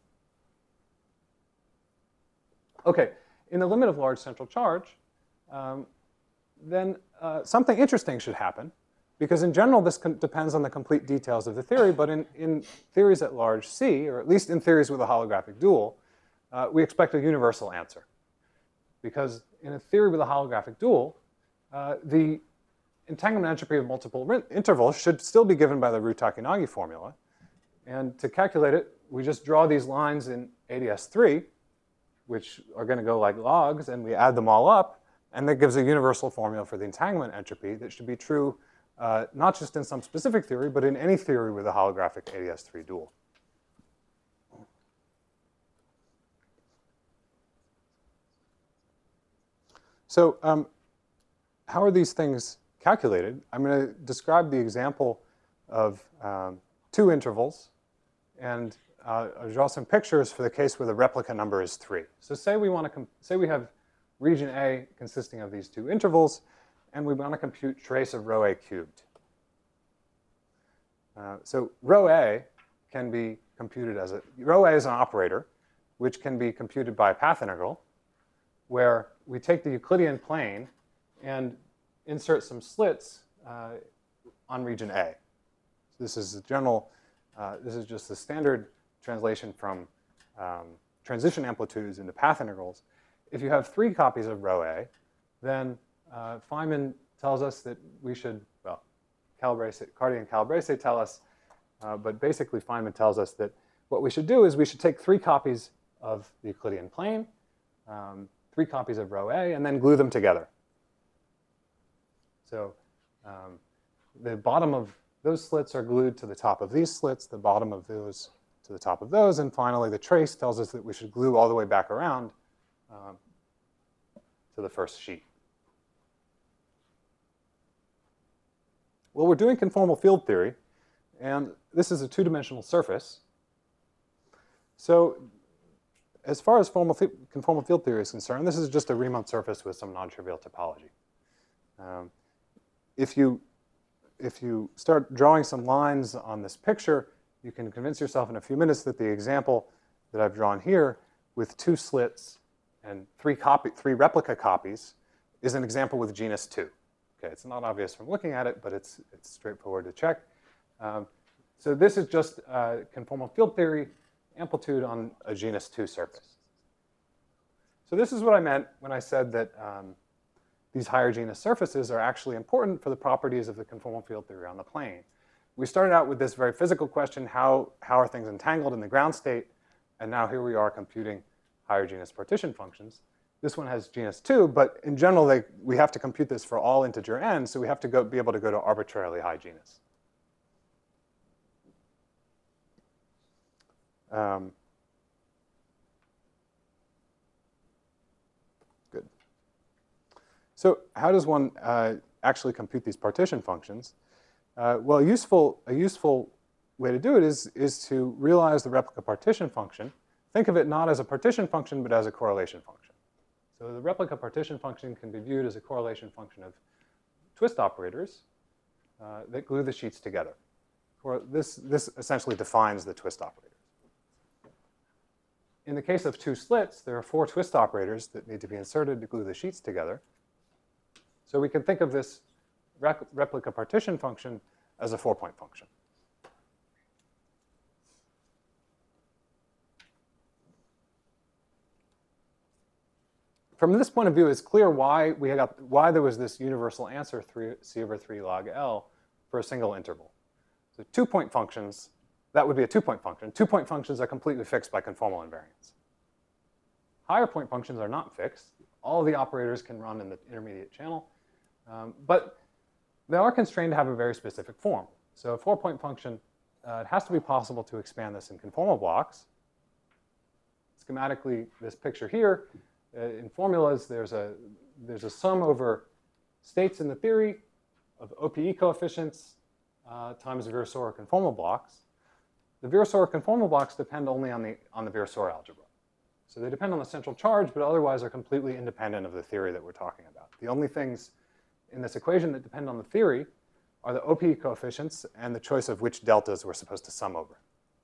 okay, in the limit of large central charge, um, then uh, something interesting should happen. Because in general, this depends on the complete details of the theory, but in, in theories at large C, or at least in theories with a holographic dual, uh, we expect a universal answer. Because in a theory with a holographic dual, uh, the entanglement entropy of multiple intervals should still be given by the Ryu-Takanagi formula. And to calculate it, we just draw these lines in A D S three, which are going to go like logs, and we add them all up, and that gives a universal formula for the entanglement entropy that should be true Uh, not just in some specific theory, but in any theory with a holographic A D S three dual. So um, how are these things calculated? I'm going to describe the example of um, two intervals, and uh, I'll draw some pictures for the case where the replica number is three. So say we want to say we have region A consisting of these two intervals, and we want to compute trace of rho A cubed. Uh, so rho A can be computed as a, rho A is an operator, which can be computed by a path integral, where we take the Euclidean plane and insert some slits uh, on region A. So this is a general, uh, this is just the standard translation from um, transition amplitudes into path integrals. If you have three copies of rho A, then uh, Feynman tells us that we should, well, Calabrese, Carty and Calabrese tell us, uh, but basically Feynman tells us that what we should do is we should take three copies of the Euclidean plane, um, three copies of rho A, and then glue them together. So um, the bottom of those slits are glued to the top of these slits, the bottom of those to the top of those, and finally the trace tells us that we should glue all the way back around um, to the first sheet. Well, we're doing conformal field theory, and this is a two-dimensional surface. So as far as formal conformal field theory is concerned, this is just a Riemann surface with some non-trivial topology. Um, if you, if you start drawing some lines on this picture, you can convince yourself in a few minutes that the example that I've drawn here with two slits and three, copy, three replica copies is an example with genus two. Okay, it's not obvious from looking at it, but it's, it's straightforward to check. Um, so this is just uh, conformal field theory amplitude on a genus two surface. So this is what I meant when I said that um, these higher genus surfaces are actually important for the properties of the conformal field theory on the plane. We started out with this very physical question, how, how are things entangled in the ground state? And now here we are computing higher genus partition functions. This one has genus two, but in general, they, we have to compute this for all integer n, so we have to go, be able to go to arbitrarily high genus. Um, good. So how does one uh, actually compute these partition functions? Uh, well, a useful, a useful way to do it is, is to realize the replica partition function. Think of it not as a partition function, but as a correlation function. So the replica partition function can be viewed as a correlation function of twist operators uh, that glue the sheets together. For this, this essentially defines the twist operators. In the case of two slits, there are four twist operators that need to be inserted to glue the sheets together. So we can think of this rec replica partition function as a four-point function. From this point of view, it's clear why we got why there was this universal answer three, c over three log L for a single interval. So two-point functions, that would be a two-point function. Two-point functions are completely fixed by conformal invariance. Higher point functions are not fixed. All of the operators can run in the intermediate channel, um, but they are constrained to have a very specific form. So a four-point function, uh, it has to be possible to expand this in conformal blocks. Schematically, this picture here, uh, in formulas, there's a, there's a sum over states in the theory of O P E coefficients uh, times Virasoro conformal blocks. The Virasoro conformal blocks depend only on the, on the Virasoro algebra. So they depend on the central charge, but otherwise are completely independent of the theory that we're talking about. The only things in this equation that depend on the theory are the O P E coefficients and the choice of which deltas we're supposed to sum over.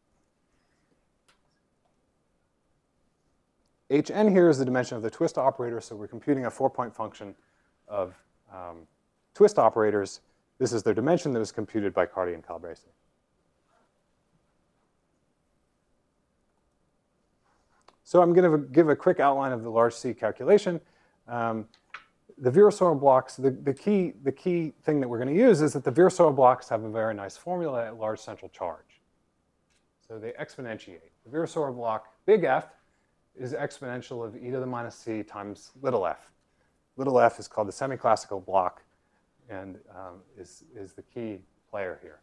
Hn here is the dimension of the twist operator, so we're computing a four-point function of um, twist operators. This is their dimension that was computed by Carty and Calabrese. So I'm going to give a quick outline of the large C calculation. Um, the Virasoro blocks, the, the, key, the key thing that we're going to use is that the Virasoro blocks have a very nice formula at large central charge. So they exponentiate. The Virasoro block, big F, is exponential of e to the minus c times little f. Little f is called the semi-classical block and um, is, is the key player here.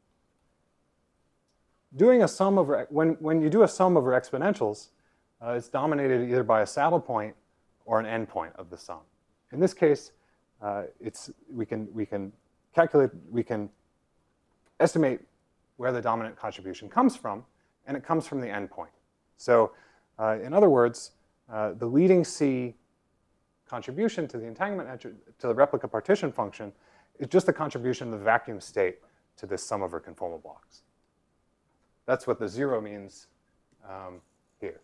Doing a sum over, when, when you do a sum over exponentials, uh, it's dominated either by a saddle point or an endpoint of the sum. In this case, uh, it's, we, can, we can calculate, we can estimate where the dominant contribution comes from, and it comes from the endpoint. So uh, in other words, uh, the leading C contribution to the entanglement, to the replica partition function is just the contribution of the vacuum state to this sum over conformal blocks. That's what the zero means um, here.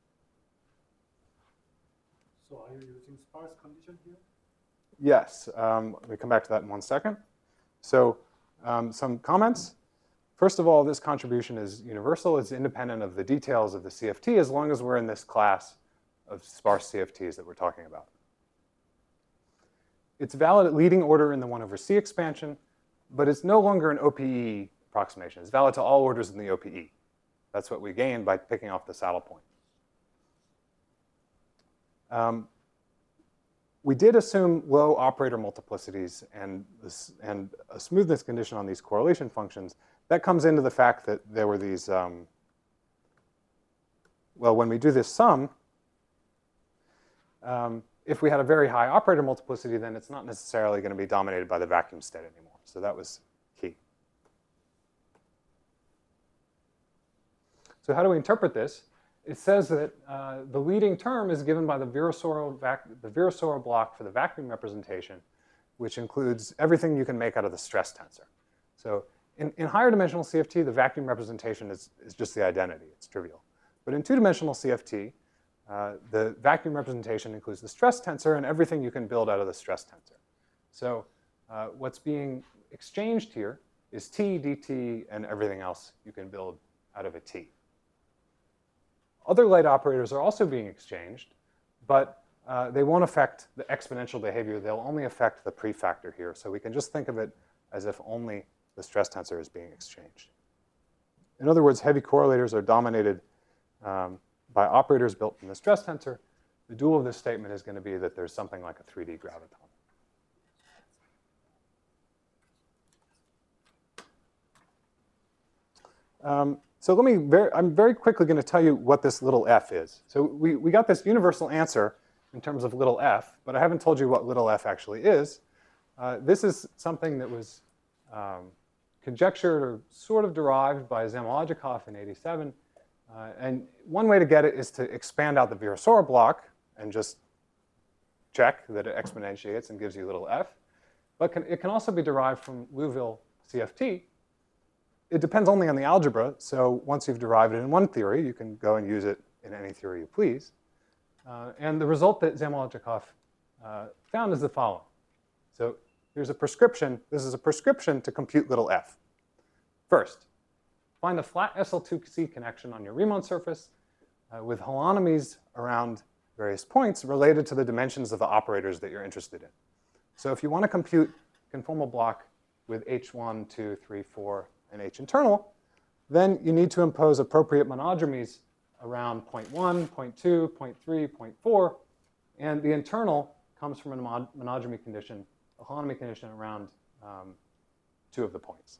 So are you using sparse condition here? Yes, um, let me come back to that in one second. So um, some comments. First of all, this contribution is universal. It's independent of the details of the C F T as long as we're in this class of sparse C F Ts that we're talking about. It's valid at leading order in the one over C expansion, but it's no longer an O P E approximation. It's valid to all orders in the O P E. That's what we gain by picking off the saddle point. Um, we did assume low operator multiplicities and, this, and a smoothness condition on these correlation functions. That comes into the fact that there were these, um, well, when we do this sum, um, if we had a very high operator multiplicity, then it's not necessarily going to be dominated by the vacuum state anymore. So that was key. So how do we interpret this? It says that uh, the leading term is given by the Virasoro, the Virasoro block for the vacuum representation, which includes everything you can make out of the stress tensor. So in, in higher dimensional C F T, the vacuum representation is, is just the identity. It's trivial. But in two-dimensional C F T, uh, the vacuum representation includes the stress tensor and everything you can build out of the stress tensor. So uh, what's being exchanged here is T, dt, and everything else you can build out of a T. Other light operators are also being exchanged, but uh, they won't affect the exponential behavior. They'll only affect the prefactor here. So we can just think of it as if only the stress tensor is being exchanged. In other words, heavy correlators are dominated um, by operators built from the stress tensor. The dual of this statement is going to be that there's something like a three D graviton. Um, so let me, very, I'm very quickly going to tell you what this little f is. So we, we got this universal answer in terms of little f, but I haven't told you what little f actually is. Uh, this is something that was um, conjectured or sort of derived by Zamolodchikov in eighty-seven. Uh, and one way to get it is to expand out the Virasoro block and just check that it exponentiates and gives you little f. But can, it can also be derived from Liouville C F T. It depends only on the algebra. So once you've derived it in one theory, you can go and use it in any theory you please. Uh, and the result that Zamolodchikov uh, found is the following. So here's a prescription. This is a prescription to compute little f. First, find a flat S L two C connection on your Riemann surface uh, with holonomies around various points related to the dimensions of the operators that you're interested in. So if you want to compute conformal block with h one, two, three, four, and h internal, then you need to impose appropriate monodromies around point one, point two, point three, point four, and the internal comes from a mon monodromy condition, a holonomy condition around um, two of the points.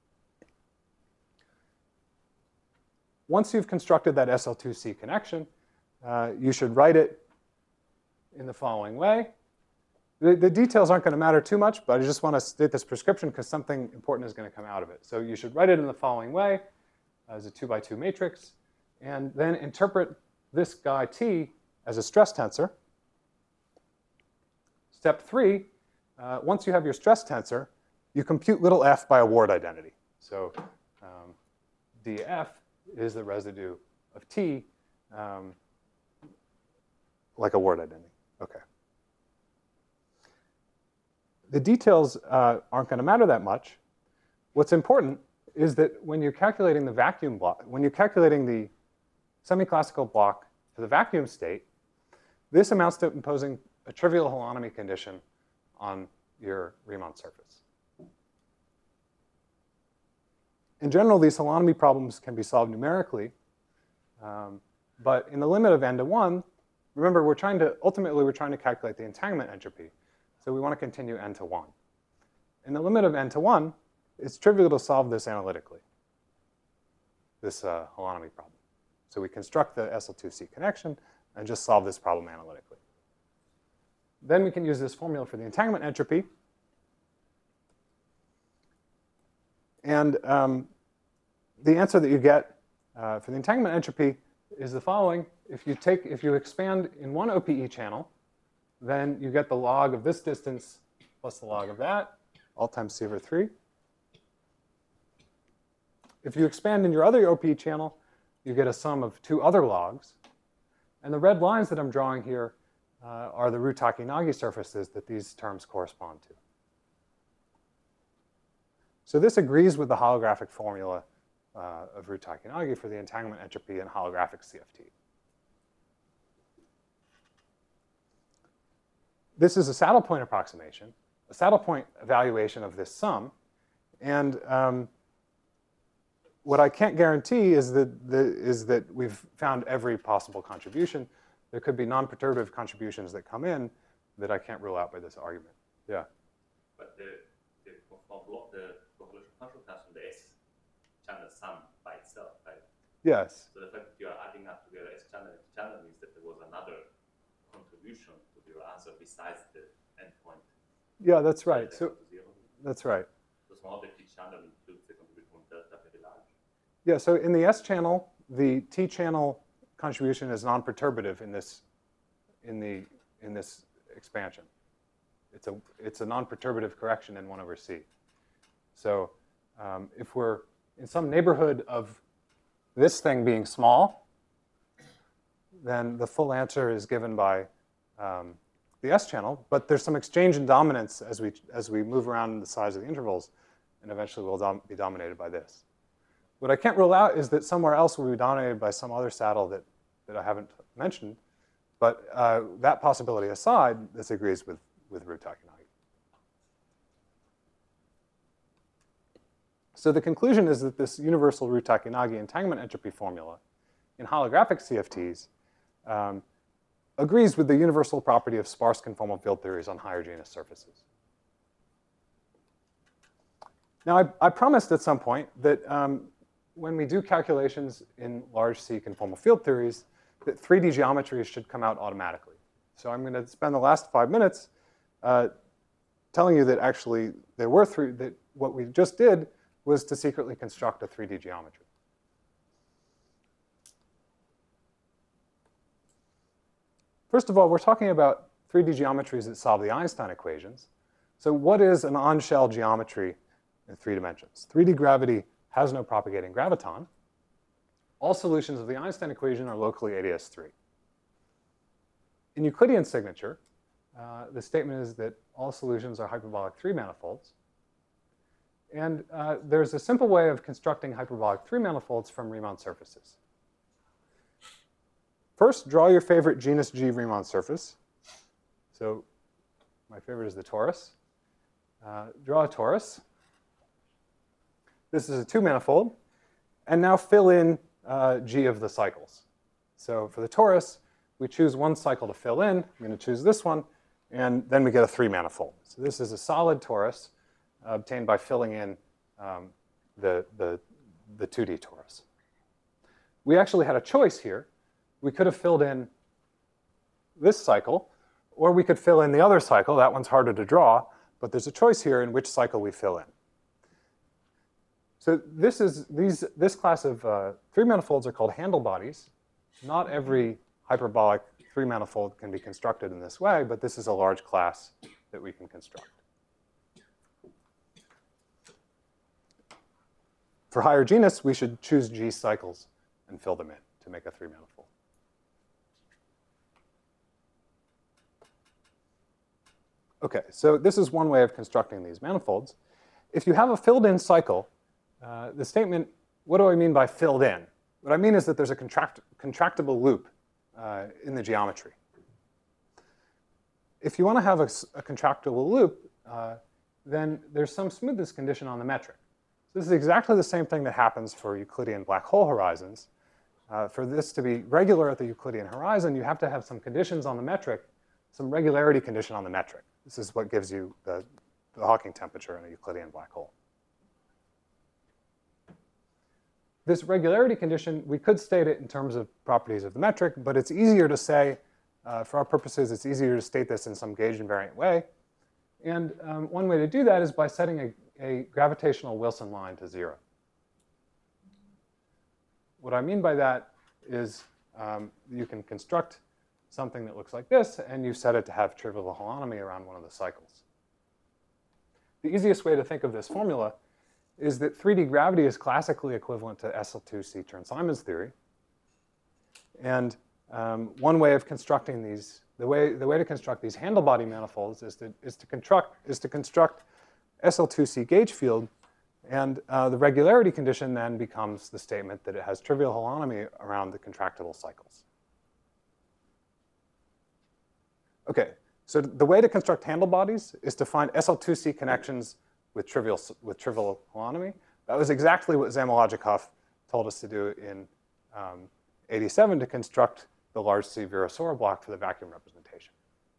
Once you've constructed that S L two C connection, uh, you should write it in the following way. The, the details aren't going to matter too much, but I just want to state this prescription because something important is going to come out of it. So you should write it in the following way as a two by two matrix, and then interpret this guy T as a stress tensor. Step three, uh, once you have your stress tensor, you compute little f by a Ward identity. So um, df is the residue of T, um, like a Ward identity. Okay. The details uh, aren't going to matter that much. What's important is that when you're calculating the vacuum block, when you're calculating the semi-classical block for the vacuum state, this amounts to imposing a trivial holonomy condition on your Riemann surface. In general, these holonomy problems can be solved numerically, um, but in the limit of n to one, remember, we're trying to, ultimately, we're trying to calculate the entanglement entropy. So we want to continue n to one. In the limit of n to one, it's trivial to solve this analytically, this uh, holonomy problem. So we construct the S L two C connection and just solve this problem analytically. Then we can use this formula for the entanglement entropy. And um, the answer that you get uh, for the entanglement entropy is the following. If you take, if you expand in one O P E channel, then you get the log of this distance plus the log of that, all times c over three. If you expand in your other O P E channel, you get a sum of two other logs. And the red lines that I'm drawing here uh, are the Ryu-Takenagi surfaces that these terms correspond to. So this agrees with the holographic formula uh, of Ryu-Takenagi for the entanglement entropy in holographic C F T. This is a saddle point approximation, a saddle point evaluation of this sum. And um, what I can't guarantee is that, the, is that we've found every possible contribution. There could be non-perturbative contributions that come in that I can't rule out by this argument. Yeah? But the, the, block, the convolution function comes from the S channel sum by itself, right? Yes. So the fact that you are adding up together S channel and channel means that there was another contribution to your answer besides the endpoint. Yeah, that's right. So that's right. So small the T channel includes the contribution from delta very large. Yeah, so in the S channel, the T channel contribution is non-perturbative in this in the in this expansion. It's a it's a non-perturbative correction in one over C. So um, if we're in some neighborhood of this thing being small, then the full answer is given by um, the S channel. But there's some exchange in dominance as we as we move around the size of the intervals, and eventually we'll dom be dominated by this. What I can't rule out is that somewhere else will be dominated by some other saddle that, that I haven't mentioned. But uh, that possibility aside, this agrees with, with Ryu-Takenagi. So the conclusion is that this universal Ryu-Takenagi entanglement entropy formula in holographic C F Ts um, agrees with the universal property of sparse conformal field theories on higher genus surfaces. Now, I, I promised at some point that um, when we do calculations in large C conformal field theories, that three D geometries should come out automatically. So I'm going to spend the last five minutes uh, telling you that actually there were three, that what we just did was to secretly construct a three D geometry. First of all, we're talking about three D geometries that solve the Einstein equations. So what is an on-shell geometry in three dimensions? three D gravity has no propagating graviton. All solutions of the Einstein equation are locally A D S three. In Euclidean signature, uh, the statement is that all solutions are hyperbolic three manifolds. And uh, there's a simple way of constructing hyperbolic three manifolds from Riemann surfaces. First, draw your favorite genus G Riemann surface. So my favorite is the torus. Uh, draw a torus. This is a two manifold. And now fill in uh, G of the cycles. So for the torus, we choose one cycle to fill in. I'm going to choose this one. And then we get a three manifold. So this is a solid torus uh, obtained by filling in um, the, the, the two D torus. We actually had a choice here. We could have filled in this cycle, or we could fill in the other cycle. That one's harder to draw, but there's a choice here in which cycle we fill in. So this is these this class of uh, three manifolds are called handle bodies. Not every hyperbolic three manifold can be constructed in this way, but this is a large class that we can construct. For higher genus, we should choose G cycles and fill them in to make a three manifold. Okay, so this is one way of constructing these manifolds. If you have a filled-in cycle, uh, the statement, what do I mean by filled in? What I mean is that there's a contract, contractible loop uh, in the geometry. If you want to have a, a contractible loop, uh, then there's some smoothness condition on the metric. So this is exactly the same thing that happens for Euclidean black hole horizons. Uh, for this to be regular at the Euclidean horizon, you have to have some conditions on the metric, some regularity condition on the metric. This is what gives you the, the Hawking temperature in a Euclidean black hole. This regularity condition, we could state it in terms of properties of the metric, but it's easier to say, uh, for our purposes, it's easier to state this in some gauge invariant way. And um, one way to do that is by setting a, a gravitational Wilson line to zero. What I mean by that is um, you can construct something that looks like this, and you set it to have trivial holonomy around one of the cycles. The easiest way to think of this formula is that three D gravity is classically equivalent to S L two C Chern-Simons theory. And um, one way of constructing these, the way, the way to construct these handle body manifolds is to, is to, construct, is to construct S L two C gauge field. And uh, the regularity condition then becomes the statement that it has trivial holonomy around the contractible cycles. Okay, so the way to construct handle bodies is to find S L two C connections with trivial, with trivial holonomy. That was exactly what Zamolodchikov told us to do in um, eighty-seven to construct the large C Virasoro block for the vacuum representation.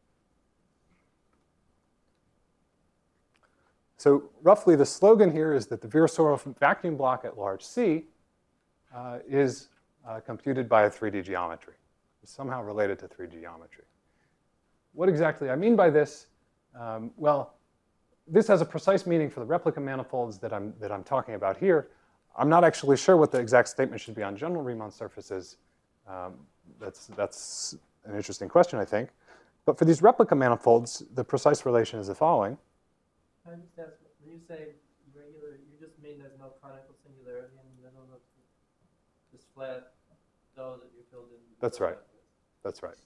So roughly the slogan here is that the Virasoro vacuum block at large C uh, is uh, computed by a three D geometry. It's somehow related to three D geometry. What exactly I mean by this? Um, well, this has a precise meaning for the replica manifolds that I'm, that I'm talking about here. I'm not actually sure what the exact statement should be on general Riemann surfaces. Um, that's, that's an interesting question, I think. But for these replica manifolds, the precise relation is the following. I understand. When you say regular, you just mean there's no conical singularity in the middle of this flat dough that you filled in. That's right. That's right.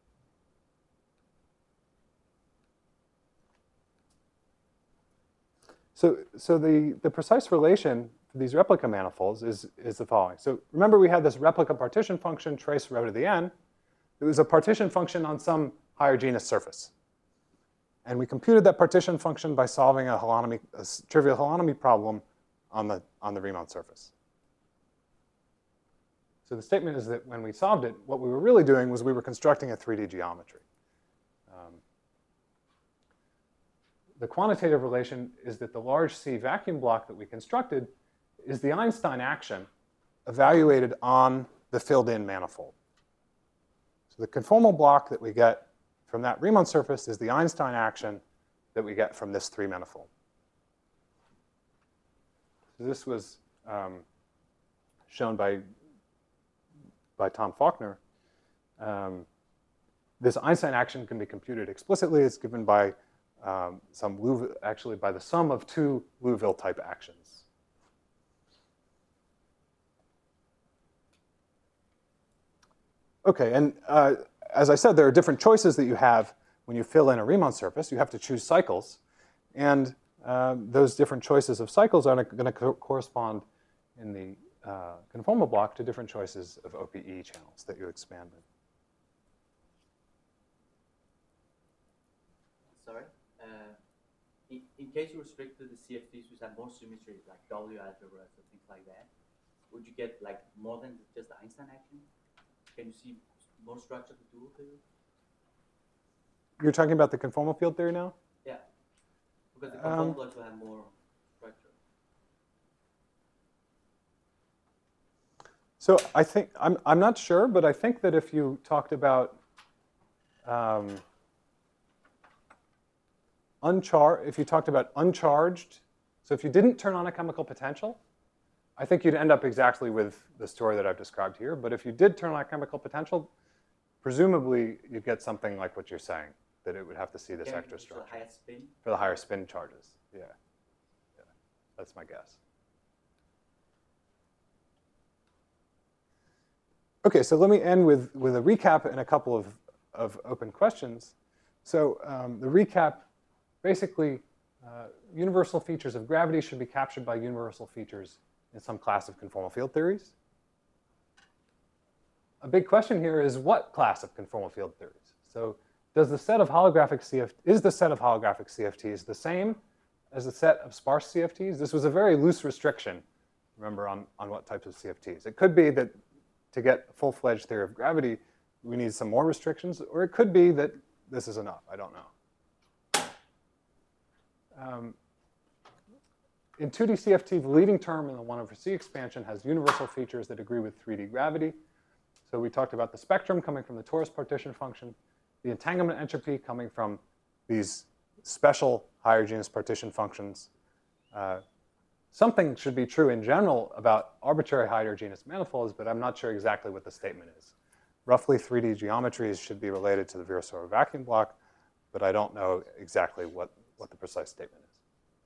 So, so the, the precise relation for these replica manifolds is, is the following. So remember we had this replica partition function, trace rho to the n. It was a partition function on some higher genus surface. And we computed that partition function by solving a, holonomy, a trivial holonomy problem on the, on the Riemann surface. So the statement is that when we solved it, what we were really doing was we were constructing a three D geometry. Um, the quantitative relation is that the large C vacuum block that we constructed is the Einstein action evaluated on the filled-in manifold. So the conformal block that we get from that Riemann surface is the Einstein action that we get from this three manifold. So this was um, shown by, by Tom Faulkner. Um, this Einstein action can be computed explicitly. It's given by um, some Liouville, actually by the sum of two Liouville type actions. Okay, and uh, as I said, there are different choices that you have when you fill in a Riemann surface, you have to choose cycles. And um, those different choices of cycles are going to co correspond in the uh, conformal block to different choices of O P E channels that you expand with. Sorry? Uh, in, in case you restrict to the C F Ts which have more symmetry, like W algebras or things like that, would you get like more than just the Einstein action? Can you see more structure to dual theory? You're talking about the conformal field theory now? Yeah, because the conformal Um, blocks will have more structure. So I think, I'm, I'm not sure, but I think that if you talked about um, uncharged, if you talked about uncharged, so if you didn't turn on a chemical potential, I think you'd end up exactly with the story that I've described here. But if you did turn on a chemical potential, presumably you'd get something like what you're saying, that it would have to see this Can extra you- so structure higher spin. for the higher spin charges. Yeah, yeah, that's my guess. Okay, so let me end with, with a recap and a couple of, of open questions. So um, the recap, basically, uh, universal features of gravity should be captured by universal features in some class of conformal field theories. A big question here is what class of conformal field theories? So does the set of holographic C F, is the set of holographic C F Ts the same as the set of sparse C F Ts? This was a very loose restriction, remember, on, on what types of C F Ts. It could be that to get a full-fledged theory of gravity, we need some more restrictions, or it could be that this is enough. I don't know. Um, in two D C F T, the leading term in the one over C expansion has universal features that agree with three D gravity. So we talked about the spectrum coming from the torus partition function, the entanglement entropy coming from these special higher genus partition functions. Uh, something should be true in general about arbitrary higher genus manifolds, but I'm not sure exactly what the statement is. Roughly three D geometries should be related to the Virasoro vacuum block, but I don't know exactly what, what the precise statement is.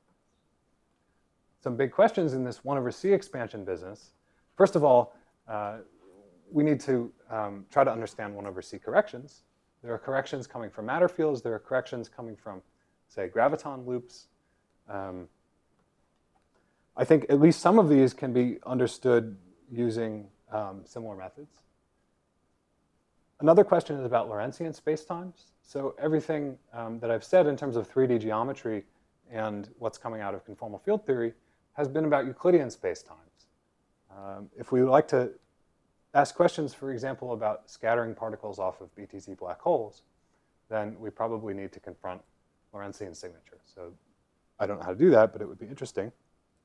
Some big questions in this one over C expansion business. First of all, uh, we need to um, try to understand one over C corrections. There are corrections coming from matter fields. There are corrections coming from, say, graviton loops. Um, I think at least some of these can be understood using um, similar methods. Another question is about Lorentzian spacetimes. So everything um, that I've said in terms of three D geometry and what's coming out of conformal field theory has been about Euclidean spacetimes. Um, if we would like to ask questions, for example, about scattering particles off of B T Z black holes, then we probably need to confront Lorentzian signature. So I don't know how to do that, but it would be interesting.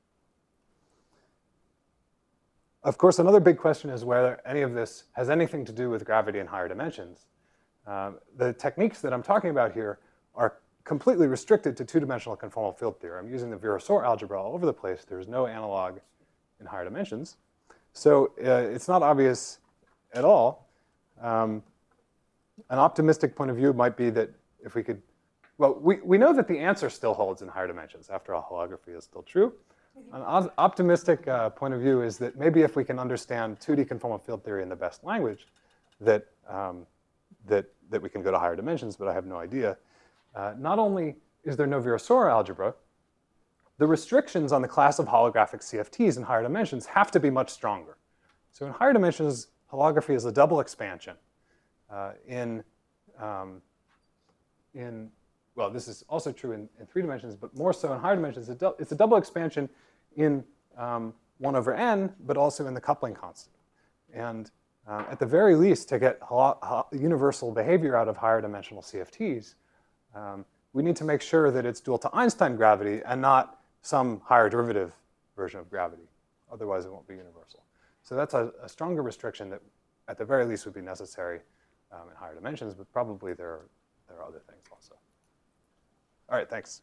Of course, another big question is whether any of this has anything to do with gravity in higher dimensions. Um, the techniques that I'm talking about here are completely restricted to two-dimensional conformal field theory. I'm using the Virasoro algebra all over the place. There's no analog in higher dimensions. So uh, it's not obvious at all. Um, an optimistic point of view might be that if we could, well, we, we know that the answer still holds in higher dimensions. After all, holography is still true. An op optimistic uh, point of view is that maybe if we can understand two D conformal field theory in the best language, that, um, that, that we can go to higher dimensions, but I have no idea. Uh, not only is there no Virasoro algebra, the restrictions on the class of holographic C F Ts in higher dimensions have to be much stronger. So in higher dimensions, holography is a double expansion. Uh, in, um, in, well, this is also true in, in three dimensions, but more so in higher dimensions. It's a, it's a double expansion in um, one over n, but also in the coupling constant. And um, at the very least, to get universal behavior out of higher dimensional C F Ts, um, we need to make sure that it's dual to Einstein gravity and not some higher derivative version of gravity. Otherwise, it won't be universal. So that's a, a stronger restriction that, at the very least, would be necessary um, in higher dimensions, but probably there are, there are other things also. All right, thanks.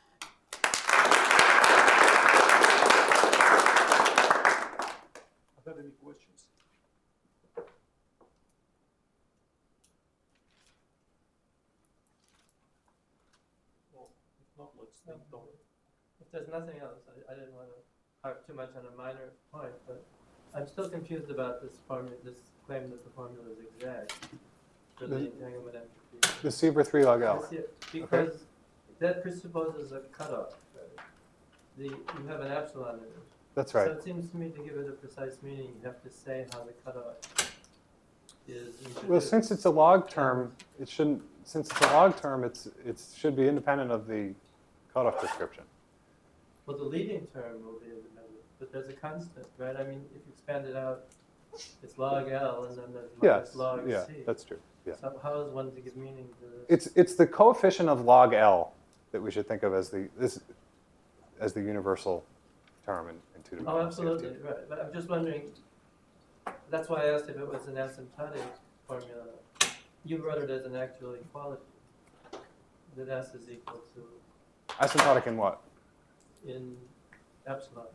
Are there any questions? Well, if not, let's think No. on. If there's nothing else, I, I didn't want to harp too much on a minor point, but I'm still confused about this formula, this claim that the formula is exact. for the The- entanglement entropy. The C over three log L. Yes, yeah, because that presupposes a cutoff. Right? The, you have an epsilon in it. That's So right. it seems to me to give it a precise meaning, you have to say how the cutoff is introduced. Well, since it's a log term, it shouldn't. Since it's a log term, it's it should be independent of the cutoff description. Well, the leading term will be independent, but there's a constant, right? I mean, if you expand it out, it's log L and then there's minus Yes. log Yeah, C. that's true. Yeah. So how is one to give meaning to this? It's it's the coefficient of log L that we should think of as the this as the universal term in, in two Oh, dimensional C F T. absolutely, right. But I'm just wondering, that's why I asked if it was an asymptotic formula. You wrote it as an actual equality, that S is equal to Asymptotic in what? in epsilon.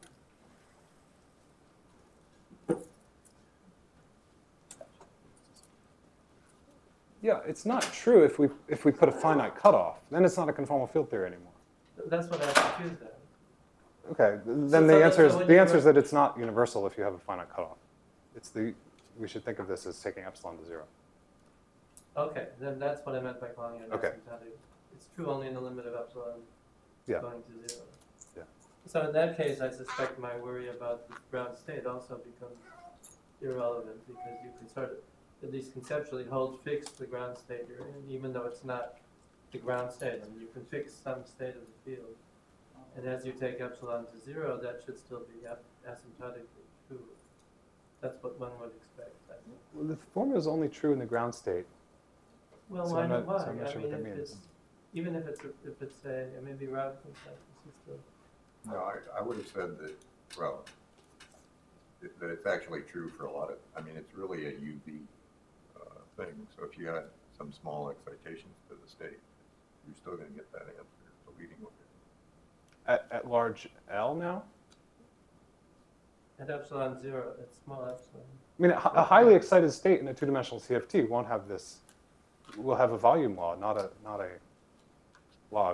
Yeah, it's not true if we if we put a finite cutoff. Then it's not a conformal field theory anymore. That's what I was confused at. Okay, then So- the so- answer is so when the you answer is write- that it's not universal if you have a finite cutoff. It's the we should think of this as taking epsilon to zero. Okay, then that's what I meant by calling it an Okay. asymptotic. It's true only in the limit of epsilon Yeah. going to zero. Yeah. So in that case, I suspect my worry about the ground state also becomes irrelevant because you can sort of, at least conceptually, hold fixed the ground state you're in, even though it's not the ground state. I mean, you can fix some state of the field. And as you take epsilon to zero, that should still be ap- asymptotically true. That's what one would expect, I think. Well, the formula is only true in the ground state. Well, So why I'm not? not- Why? so I'm not I sure mean, what that if means. it's, even if it's, a- if it's a, and maybe Rob thinks that this is still. No, I, I would have said that, well, that that it's actually true for a lot of, I mean, it's really a U V uh, thing. So if you had some small excitations to the state, you're still going to get that answer, the leading one. At, at large L now? At epsilon zero, at small epsilon. I mean, a, a highly excited state in a two-dimensional C F T won't have this. Will have a volume law, not a not a log.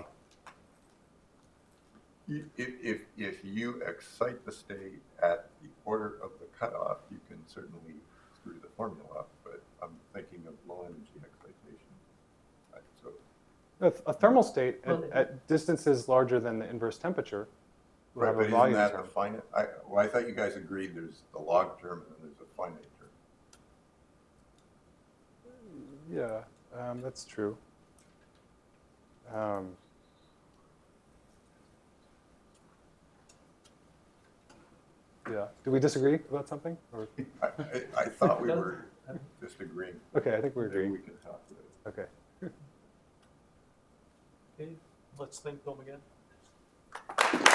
You- If, if, if you excite the state at the order of the cutoff, you can certainly screw the formula up, but I'm thinking of low energy excitation. Right, so A, a thermal state at, Well, it- at distances larger than the inverse temperature will Right, have but a isn't volume that term. the finite? I, well, I thought you guys agreed there's the log term and then there's a finite term. Yeah, um, that's true. Um, yeah. Do we disagree about something? Or, I, I, I thought we were just agreeing. okay, I think we're Maybe agreeing. we can talk about it. Okay. Okay, let's thank them again.